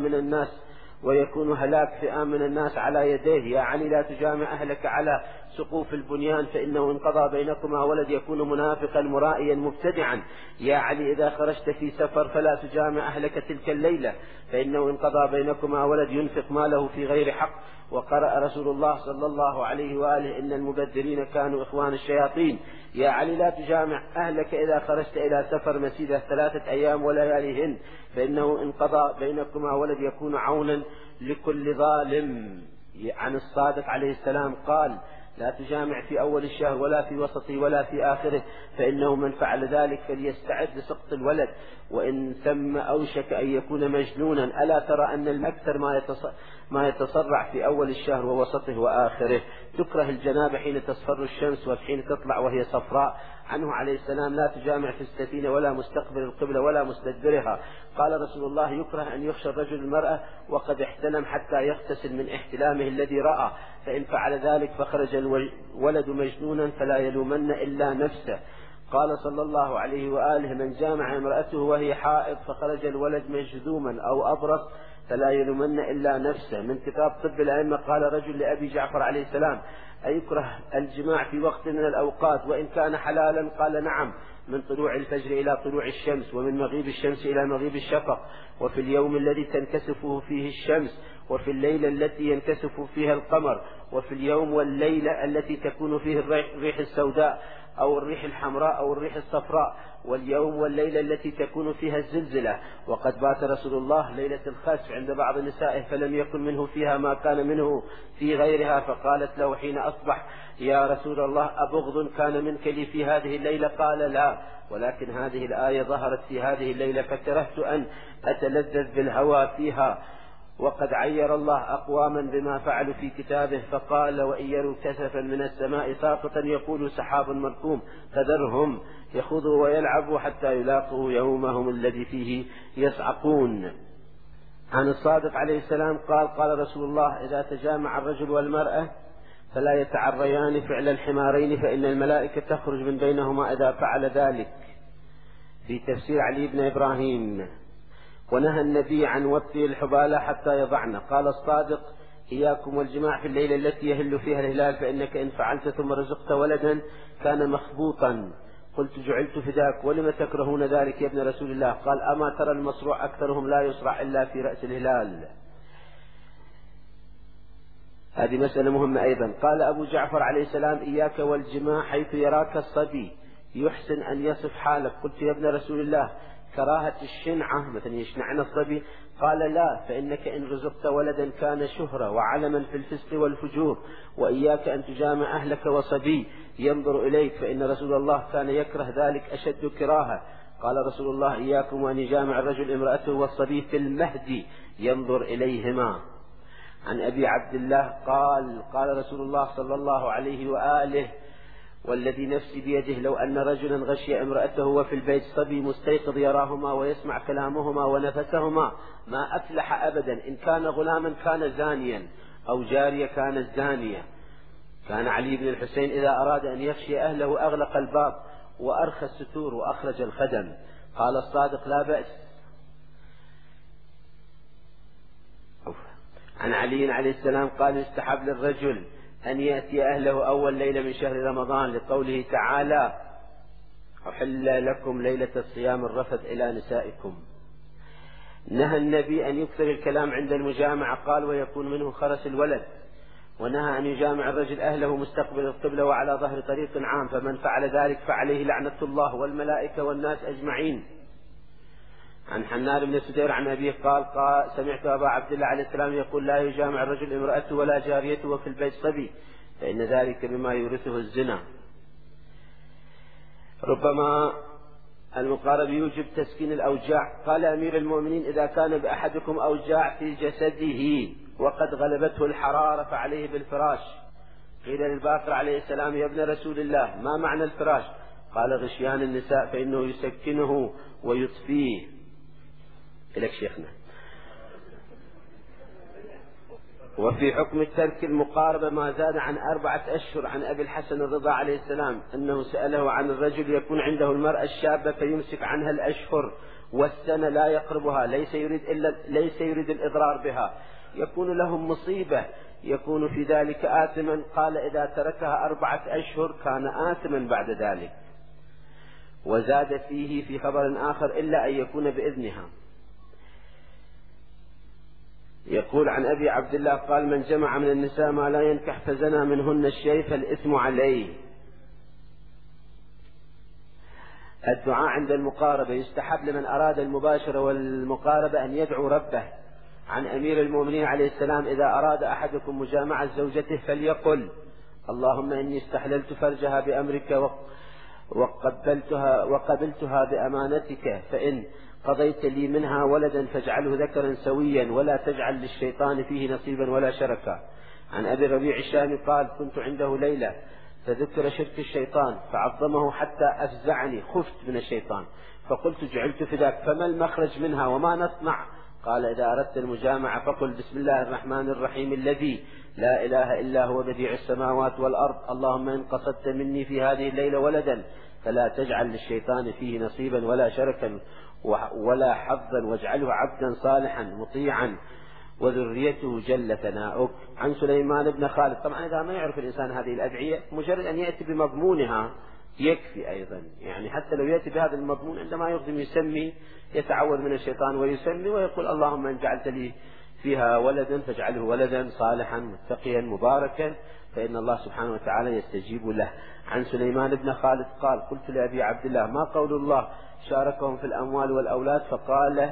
فئام من الناس على يديه. يا علي لا تجامع أهلك على سقوف البنيان، فإنه إن قضى بينكما ولد يكون منافقا مرائيا مبتدعا. يا علي إذا خرجت في سفر فلا تجامع أهلك تلك الليلة، فإنه إن قضى بينكما ولد ينفق ماله في غير حق. وقرأ رسول الله صلى الله عليه وآله إن المبذرين كانوا إخوان الشياطين. يا علي لا تجامع أهلك إذا خرجت إلى سفر مسيرة 3 أيام ولياليهن، فإنه إن قضى بينكما ولد يكون عونا لكل ظالم. عن الصادق عليه السلام قال لا تجامع في أول الشهر ولا في وسطه ولا في آخره، فإنه من فعل ذلك فليستعد لسقط الولد، وإن ثم أوشك أن يكون مجنونا. ألا ترى أن الأكثر ما يتصرع في أول الشهر ووسطه وآخره. تكره الجنابة حين تصفر الشمس وحين تطلع وهي صفراء. عنه عليه السلام لا تجامع في السفينة ولا مستقبل القبلة ولا مستدبرها. قال رسول الله يكره أن يخشى الرجل المرأة وقد احتلم حتى يغتسل من احتلامه الذي رأى، فإن فعل ذلك فخرج الولد مجنونا فلا يلومن إلا نفسه. قال صلى الله عليه وآله من جامع امرأته وهي حائض فخرج الولد مجذوما أو أبرص فلا يلومن إلا نفسه. من كتاب طب الأئمة قال رجل لأبي جعفر عليه السلام أيكره الجماع في وقت من الأوقات وإن كان حلالا؟ قال نعم، من طلوع الفجر إلى طلوع الشمس، ومن مغيب الشمس إلى مغيب الشفق، وفي اليوم الذي تنكسف فيه الشمس، وفي الليلة التي ينكسف فيها القمر، وفي اليوم والليلة التي تكون فيه الريح السوداء أو الريح الحمراء أو الريح الصفراء، واليوم والليلة التي تكون فيها الزلزلة. وقد بات رسول الله ليلة الخسف عند بعض نسائه فلم يكن منه فيها ما كان منه في غيرها، فقالت له حين أصبح يا رسول الله أبغض كان منك لي في هذه الليلة؟ قال لا، ولكن هذه الآية ظهرت في هذه الليلة فكرهت أن أتلذذ بالهوى فيها. وقد عير الله أقواما بما فعلوا في كتابه فقال وإن يروا كسفا من السماء ساقطا يقول سحاب مركوم فذرهم يخوضوا ويلعبوا حتى يلاقوا يومهم الذي فيه يصعقون. عن الصادق عليه السلام قال قال رسول الله إذا تجامع الرجل والمرأة فلا يتعريان فعل الحمارين فإن الملائكة تخرج من بينهما إذا فعل ذلك. في تفسير علي بن إبراهيم ونهى النبي عن وطي الحبالة حتى يضعن. قال الصادق إياكم والجماع في الليلة التي يهل فيها الهلال فإنك إن فعلت ثم رزقت ولدا كان مخبوطا. قلت جعلت فداك ولم تكرهون ذلك يا ابن رسول الله؟ قال أما ترى المصروع أكثرهم لا يصرع إلا في رأس الهلال. هذه مسألة مهمة أيضا. قال أبو جعفر عليه السلام إياك والجماع حيث يراك الصبي يحسن أن يصف حالك. قلت يا ابن رسول الله كراهة الشنعة مثلا يشنعن الصبي، قال لا، فإنك إن رزقت ولدا كان شهرة وعلما في الفسق والفجور، وإياك أن تجامع أهلك وصبي ينظر إليك، فإن رسول الله كان يكره ذلك أشد كراهة. قال رسول الله إياكم وأن يجامع الرجل امرأته والصبي في المهد ينظر إليهما. عن أبي عبد الله قال قال رسول الله صلى الله عليه وآله والذي نفسي بيده لو أن رجلا غشي امرأته وفي البيت صبي مستيقظ يراهما ويسمع كلامهما ونفسهما ما أفلح أبدا، إن كان غلاما كان زانيا أو جارية كانت زانية. كان علي بن الحسين إذا أراد أن يخشي أهله أغلق الباب وأرخى الستور وأخرج الخدم. قال الصادق لا بأس. عن علي عليه السلام قال يستحب للرجل أن يأتي أهله أول ليلة من شهر رمضان لقوله تعالى أحل لكم ليلة الصيام الرفث إلى نسائكم. نهى النبي أن يكثر الكلام عند المجامعة، قال ويكون منه خرس الولد. ونهى أن يجامع الرجل أهله مستقبل القبلة وعلى ظهر طريق عام، فمن فعل ذلك فعليه لعنة الله والملائكة والناس أجمعين. عن حنان بن سدير عن أبيه قال سمعت أبا عبد الله عليه السلام يقول لا يجامع الرجل امرأته ولا جاريته وفي البيت صبي، فإن ذلك مما يورثه الزنا. ربما المقارب يوجب تسكين الأوجاع. قال أمير المؤمنين إذا كان بأحدكم أوجاع في جسده وقد غلبته الحرارة فعليه بالفراش. قيل للباقر عليه السلام يا ابن رسول الله ما معنى الفراش؟ قال غشيان النساء فإنه يسكنه ويطفيه. إليك شيخنا. وفي حكم الترك المقاربة ما زاد عن 4 أشهر. عن أبي الحسن الرضا عليه السلام أنه سأله عن الرجل يكون عنده المرأة الشابة فيمسك عنها الأشهر والسنة لا يقربها، ليس يريد الإضرار بها، يكون لهم مصيبة، يكون في ذلك آثما. قال إذا تركها 4 أشهر كان آثما بعد ذلك. وزاد فيه في خبر آخر إلا أن يكون بإذنها. يقول عن أبي عبد الله قال من جمع من النساء ما لا ينكح فزنى منهن الشيء فالإثم عليه. الدعاء عند المقاربة يستحب لمن أراد المباشرة والمقاربة أن يدعو ربه. عن أمير المؤمنين عليه السلام إذا أراد أحدكم مجامعة زوجته فليقل اللهم إني استحللت فرجها بأمرك وقبلتها بأمانتك، فإن قضيت لي منها ولدا فاجعله ذكرا سويا ولا تجعل للشيطان فيه نصيبا ولا شركا. عن أبي الربيع الشامي قال كنت عنده ليلة فذكر شرك الشيطان فعظمه حتى أفزعني، خفت من الشيطان فقلت جعلت فداك فما المخرج منها وما نصنع؟ قال إذا أردت المجامعة فقل بسم الله الرحمن الرحيم الذي لا إله إلا هو بديع السماوات والأرض، اللهم إن قصدت مني في هذه الليلة ولدا فلا تجعل للشيطان فيه نصيبا ولا شركا ولا حظا واجعله عبدا صالحا مطيعا وذريته جل ثناؤك. عن سليمان بن خالد. طبعا إذا ما يعرف الإنسان هذه الأدعية مجرد أن يأتي بمضمونها يكفي أيضا، يعني حتى لو يأتي بهذا المضمون عندما يقدم يسمي يتعوذ من الشيطان ويسمي ويقول اللهم إن جعلت لي فيها ولدا فاجعله ولدا صالحا متقيا مباركا فإن الله سبحانه وتعالى يستجيب له. عن سليمان بن خالد قال قلت لأبي عبد الله ما قول الله شاركهم في الأموال والأولاد؟ فقال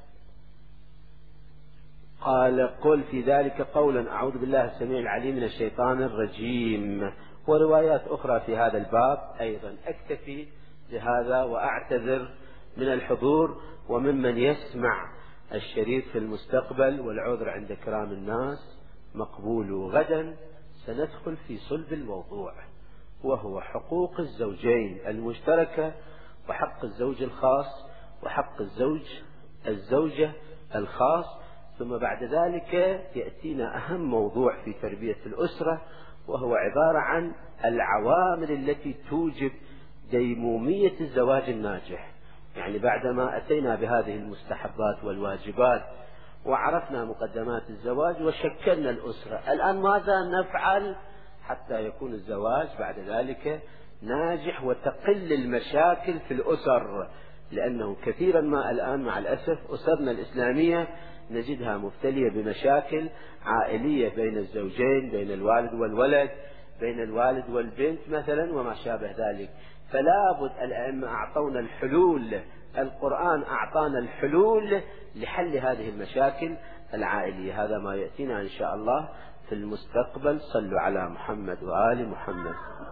قل في ذلك قولا أعوذ بالله السميع العليم من الشيطان الرجيم. وروايات أخرى في هذا الباب أيضا. أكتفي بهذا وأعتذر من الحضور وممن يسمع الشريط في المستقبل، والعذر عند كرام الناس مقبول. غدا سندخل في صلب الموضوع وهو حقوق الزوجين المشتركة وحق الزوج الخاص وحق الزوجة الخاص. ثم بعد ذلك يأتينا أهم موضوع في تربية الأسرة وهو عبارة عن العوامل التي توجب ديمومية الزواج الناجح. يعني بعدما أتينا بهذه المستحبات والواجبات وعرفنا مقدمات الزواج وشكلنا الأسرة، الآن ماذا نفعل حتى يكون الزواج بعد ذلك ناجح وتقل المشاكل في الأسر؟ لأنه كثيرا ما الآن مع الأسف أسرنا الإسلامية نجدها مبتلية بمشاكل عائلية بين الزوجين، بين الوالد والولد، بين الوالد والبنت مثلا وما شابه ذلك. فلا بد الأئمة أعطونا الحلول، القرآن أعطانا الحلول لحل هذه المشاكل العائلية. هذا ما يأتينا إن شاء الله في المستقبل. صلوا على محمد وآل محمد.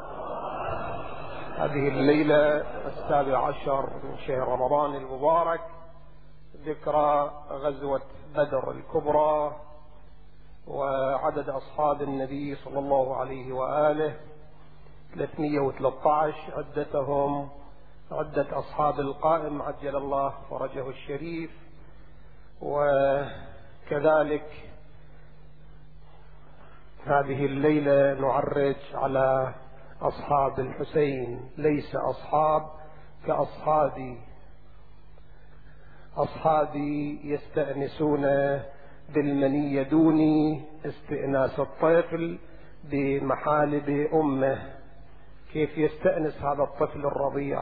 هذه الليلة 17 من شهر رمضان المبارك، ذكرى غزوة بدر الكبرى، وعدد أصحاب النبي صلى الله عليه وآله 313، عدتهم عدة أصحاب القائم عجل الله فرجه الشريف. وكذلك هذه الليلة نعرج على أصحاب الحسين، ليس أصحاب كأصحابي، أصحابي يستأنسون بالمني دوني استئناس الطفل بمحالب أمه. كيف يستأنس هذا الطفل الرضيع؟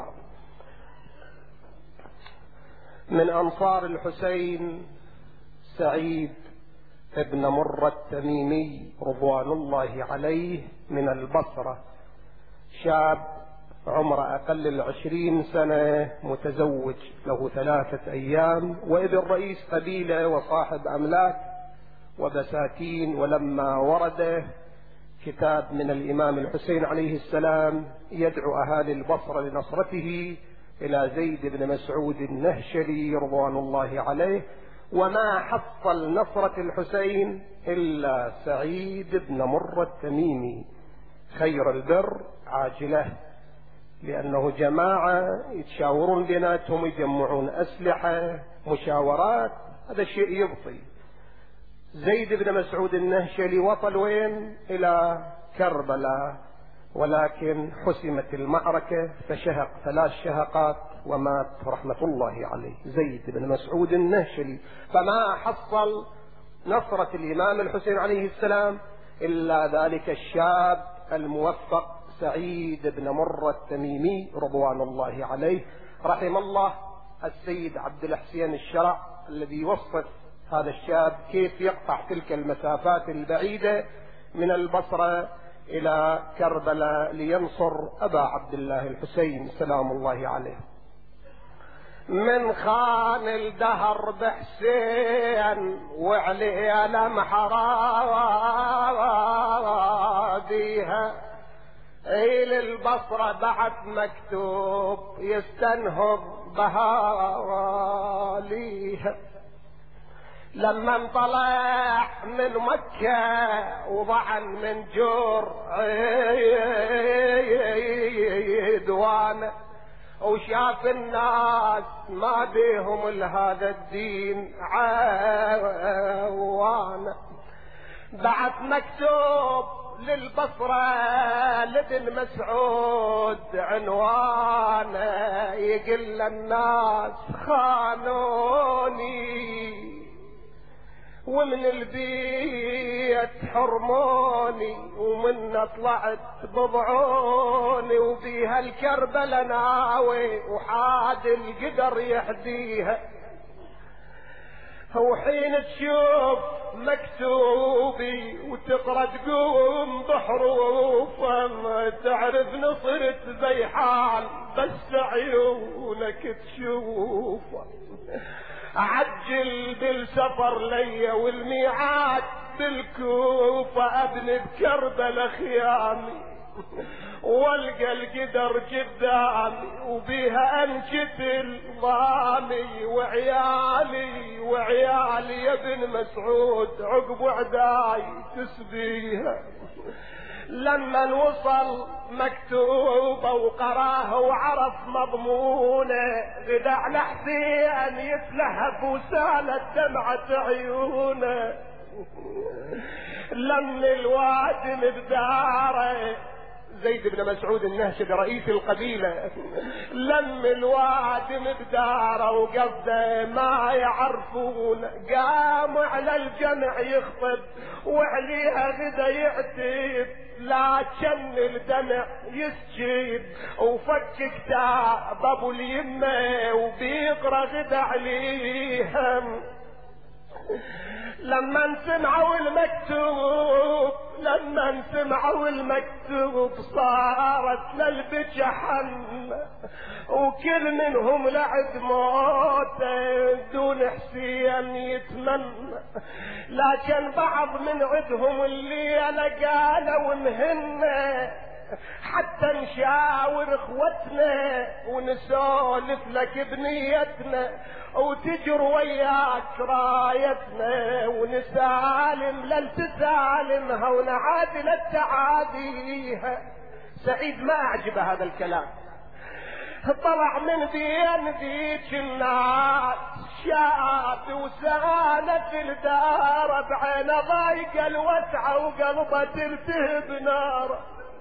من أنصار الحسين سعيد ابن مرة التميمي رضوان الله عليه من البصرة، شاب عمر أقل 20 سنة، متزوج له 3 أيام، وابن رئيس قبيلة وصاحب أملاك وبساتين. ولما ورد كتاب من الإمام الحسين عليه السلام يدعو أهالي البصرة لنصرته إلى زيد بن مسعود النهشلي رضوان الله عليه، وما حصل نصرة الحسين إلا سعيد بن مرة التميمي، خير البر عاجله، لأنه جماعة يتشاورون بيناتهم، يجمعون أسلحة، مشاورات، هذا شيء يبطي. زيد بن مسعود النهشلي وصل وين؟ إلى كربلاء، ولكن حسمت المعركة فشهق 3 شهقات ومات رحمة الله عليه زيد بن مسعود النهشلي. فما حصل نصرة الإمام الحسين عليه السلام إلا ذلك الشاب الموفق سعيد بن مرة التميمي رضوان الله عليه. رحم الله السيد عبد الحسين الشرع الذي يوصف هذا الشاب كيف يقطع تلك المسافات البعيدة من البصرة إلى كربلاء لينصر أبا عبد الله الحسين سلام الله عليه. من خان الدهر بحسين وعليه لمحرابيها، إلى البصرة بعد مكتوب يستنهض بهاليها. لما انطلع من مكة وضعن من جور عدوانه، وشاف الناس ما بيهم لهذا الدين عوانه، بعد مكتوب للبصرة لابن مسعود عنوانه، يقل الناس خانوني ومن البيت حرموني، ومن طلعت بضعوني، وبيها الكربلة ناوي وحاد القدر يحديها. وحين تشوف مكتوبي وتقرأ تقوم بحروفا، تعرف نصرت زي حال بس عيونك تشوفه. عجل بالسفر لي والميعاد بالكوفة، ابني بكربلاء خيامي والقى القدر قدامي، وبيها انشد ضامي وعيالي يا ابن مسعود عقب عداي تسبيها. لما وصل مكتوبه وقراه وعرف مضمونه، غدا على حسين يتلهف وسالت دمعة عيونه. لم الوادم بداره زيد بن مسعود النهشلي رئيس القبيلة، لم الوادم بداره وقصده ما يعرفون، قام على الجمع يخطب وعليها غدا يعتب، لكن الدمع يسجد وفك كتاب ابو اليمه وبيقرا غدا عليهم. لما سمعوا المكتوب لما سمعوا المكتوب صارت للبكا حنة، وكل منهم لعد موته دون حسين يتمنى. لكن بعض من عدهم اللي قالوا مهنا حتى نشاور اخوتنا ونسولف لك بنيتنا وتجر وياك رايتنا ونسالم للتسالمها ونعادل التعاديها. سعيد ما اعجبه هذا الكلام، طلع من بين ذيك الناس شاب وسالة في الدار بعينه ضايقه الوسعه وقلبه تلتهب نار.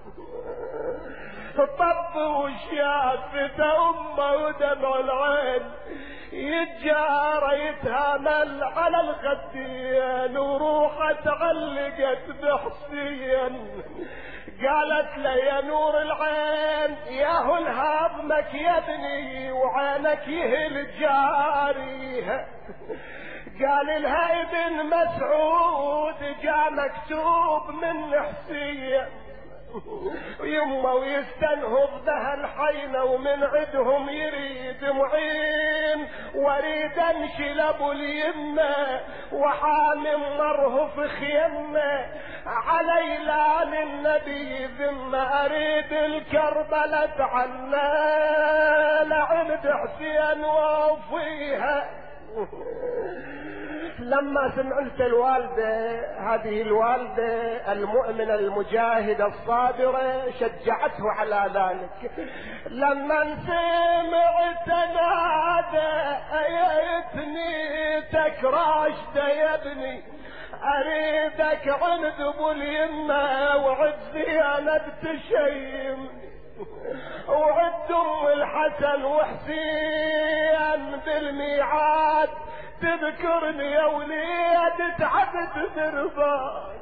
طب وشافته امه ودمع العين يتجارى يتهامل على الخدين وروحه تعلقت بحسين. قالت له يا نور العين ياهو الهضمك يا ابني وعينك يهل جاريها. قال لها ابن مسعود جاء مكتوب من حسين يمه ويستنهض بها الحينه ومن عدهم يريد معين واريد امشي لابو اليمه وحامم مرهف خيمه علي لان النبي ذمه اريد الكربله تعلى لعند حسين وفيها. لما سمعت الوالدة هذه الوالدة المؤمنة المجاهدة الصابرة شجعته على ذلك. لما سمعت نادى ايتني تكراشته يا ابني اريدك عند ابو اليمه وعد زينب تشيمني وعد ام الحسن وحسين بالميعاد تذكرني يا وليد تعبت برضاك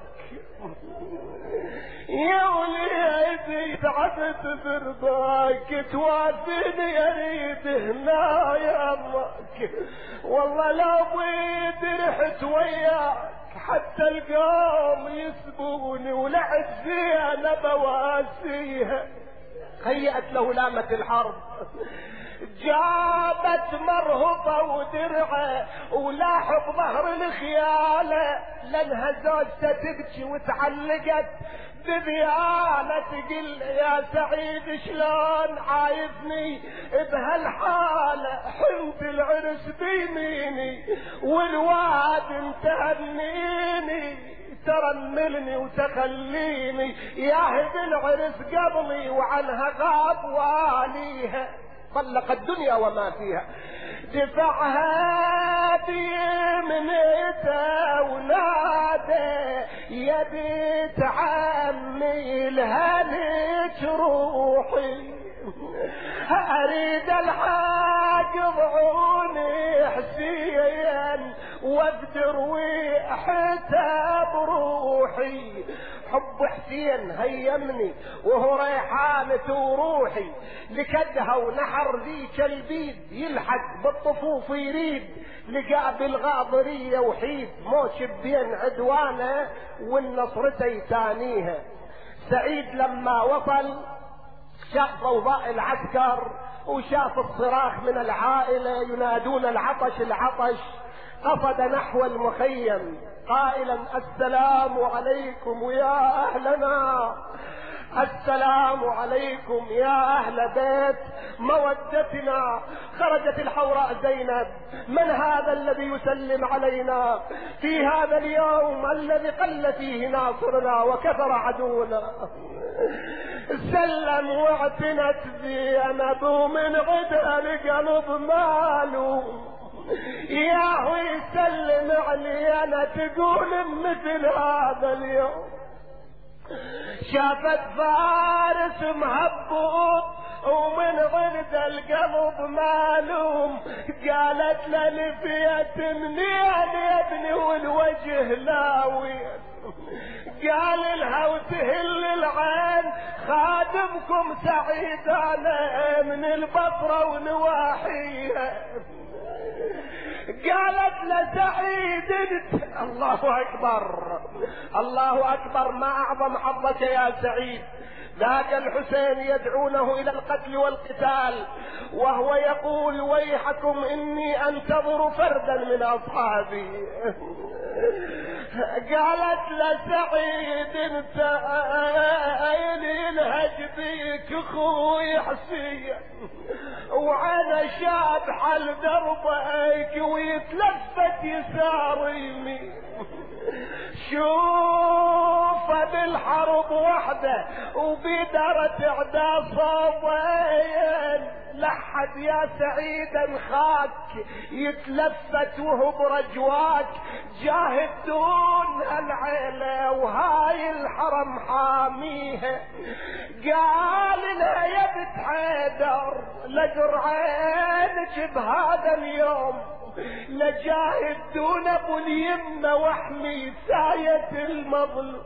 يا وليدي تعبت برضاك توافيني اريد هنا يا امك والله لو بيد رحت وياك حتى القوم يسبوني ولعت زينب بواسيها. هيأت له لامة الحرب جابت مرهبة ودرعة ولاحظ ظهر الخيالة لانها زوجته تبكي وتعلقت ببيالة تقل يا سعيد شلون عايزني بهالحالة حنت العرس بيميني والواد متهنيني ترملني وتخليني ياهب العرس قبلي وعنها غاب واليها طلق الدنيا وما فيها. دفعها بيمنته ونادى يا بيت عمي لهلك روحي اريد الحاج ضعوني حسين واقدر وحتى بروحي. حب حسين هيمني وهو ريحانة وروحي لكدها ونحر ذيك البيد يلحق بالطفوف يريد لقى بالغاضرية وحيد موش بين عدوانه والنصرتي تانيها. سعيد لما وصل شاف ضوضاء العسكر وشاف الصراخ من العائلة ينادون العطش العطش قصد نحو المخيم قائلا السلام عليكم يا أهلنا السلام عليكم يا أهل بيت مودتنا. خرجت الحوراء زينب من هذا الذي يسلم علينا في هذا اليوم الذي قل فيه ناصرنا وكثر عدونا. سلم واعتنت زينب ومن غدها القلب ماله ياهو يسلم علي انا تقول مثل هذا اليوم. شافت فارس مهبوط ومن غرد القلب معلوم قالت للفيت منين يا ابني والوجه لاوي. قال لها وتهل العين خادمكم سعيد انا من البصره ونواحيها. قالت لسعيد الله اكبر الله أكبر، ما أعظم حظك يا سعيد. ذاك الحسين يدعونه إلى القتل والقتال وهو يقول ويحكم إني أنتظر فردا من أصحابي. قالت لسعيد انت ينهج بيك اخوي حسين وعلى شابح على دربك ويتلفت يسار يمين. شوف بالحرب وحده وبدرة اعداء صوبين لحد يا سعيد خاك يتلفت وهو برجواك جاهد دون العيلة وهاي الحرم حاميها. قال لها يا بنت حيدر لقر عينك بهذا اليوم لجاهد دون ابو اليمة واحمي ساية المظلوم.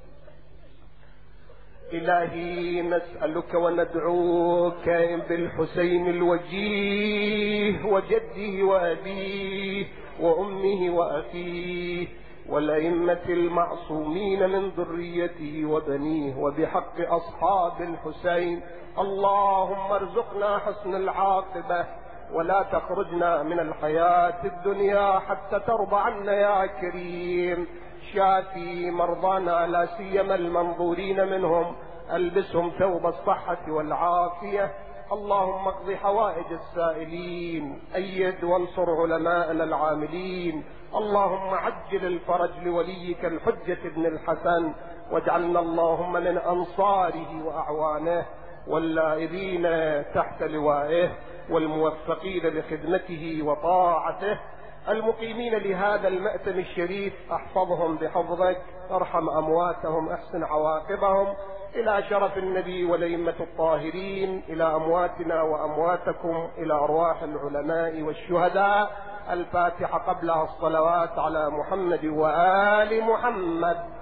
إلهي نسألك وندعوك بالحسين الوجيه وجده وأبيه وأمه وأخيه والأئمة المعصومين من ذريته وبنيه وبحق أصحاب الحسين. اللهم ارزقنا حسن العاقبة ولا تخرجنا من الحياة الدنيا حتى ترضى عنا يا كريم. شافي مرضانا لا سيما المنظورين منهم، ألبسهم ثوب الصحة والعافية. اللهم اقض حوائج السائلين، أيد وانصر علماءنا العاملين. اللهم عجل الفرج لوليك الحجة ابن الحسن، واجعلنا اللهم من أنصاره وأعوانه واللائذين تحت لوائه والموفقين لخدمته وطاعته، المقيمين لهذا المأتم الشريف. احفظهم بحفظك، ارحم أمواتهم، احسن عواقبهم إلى شرف النبي والأئمة الطاهرين، إلى أمواتنا وأمواتكم، إلى أرواح العلماء والشهداء. الفاتحة قبلها الصلوات على محمد وآل محمد.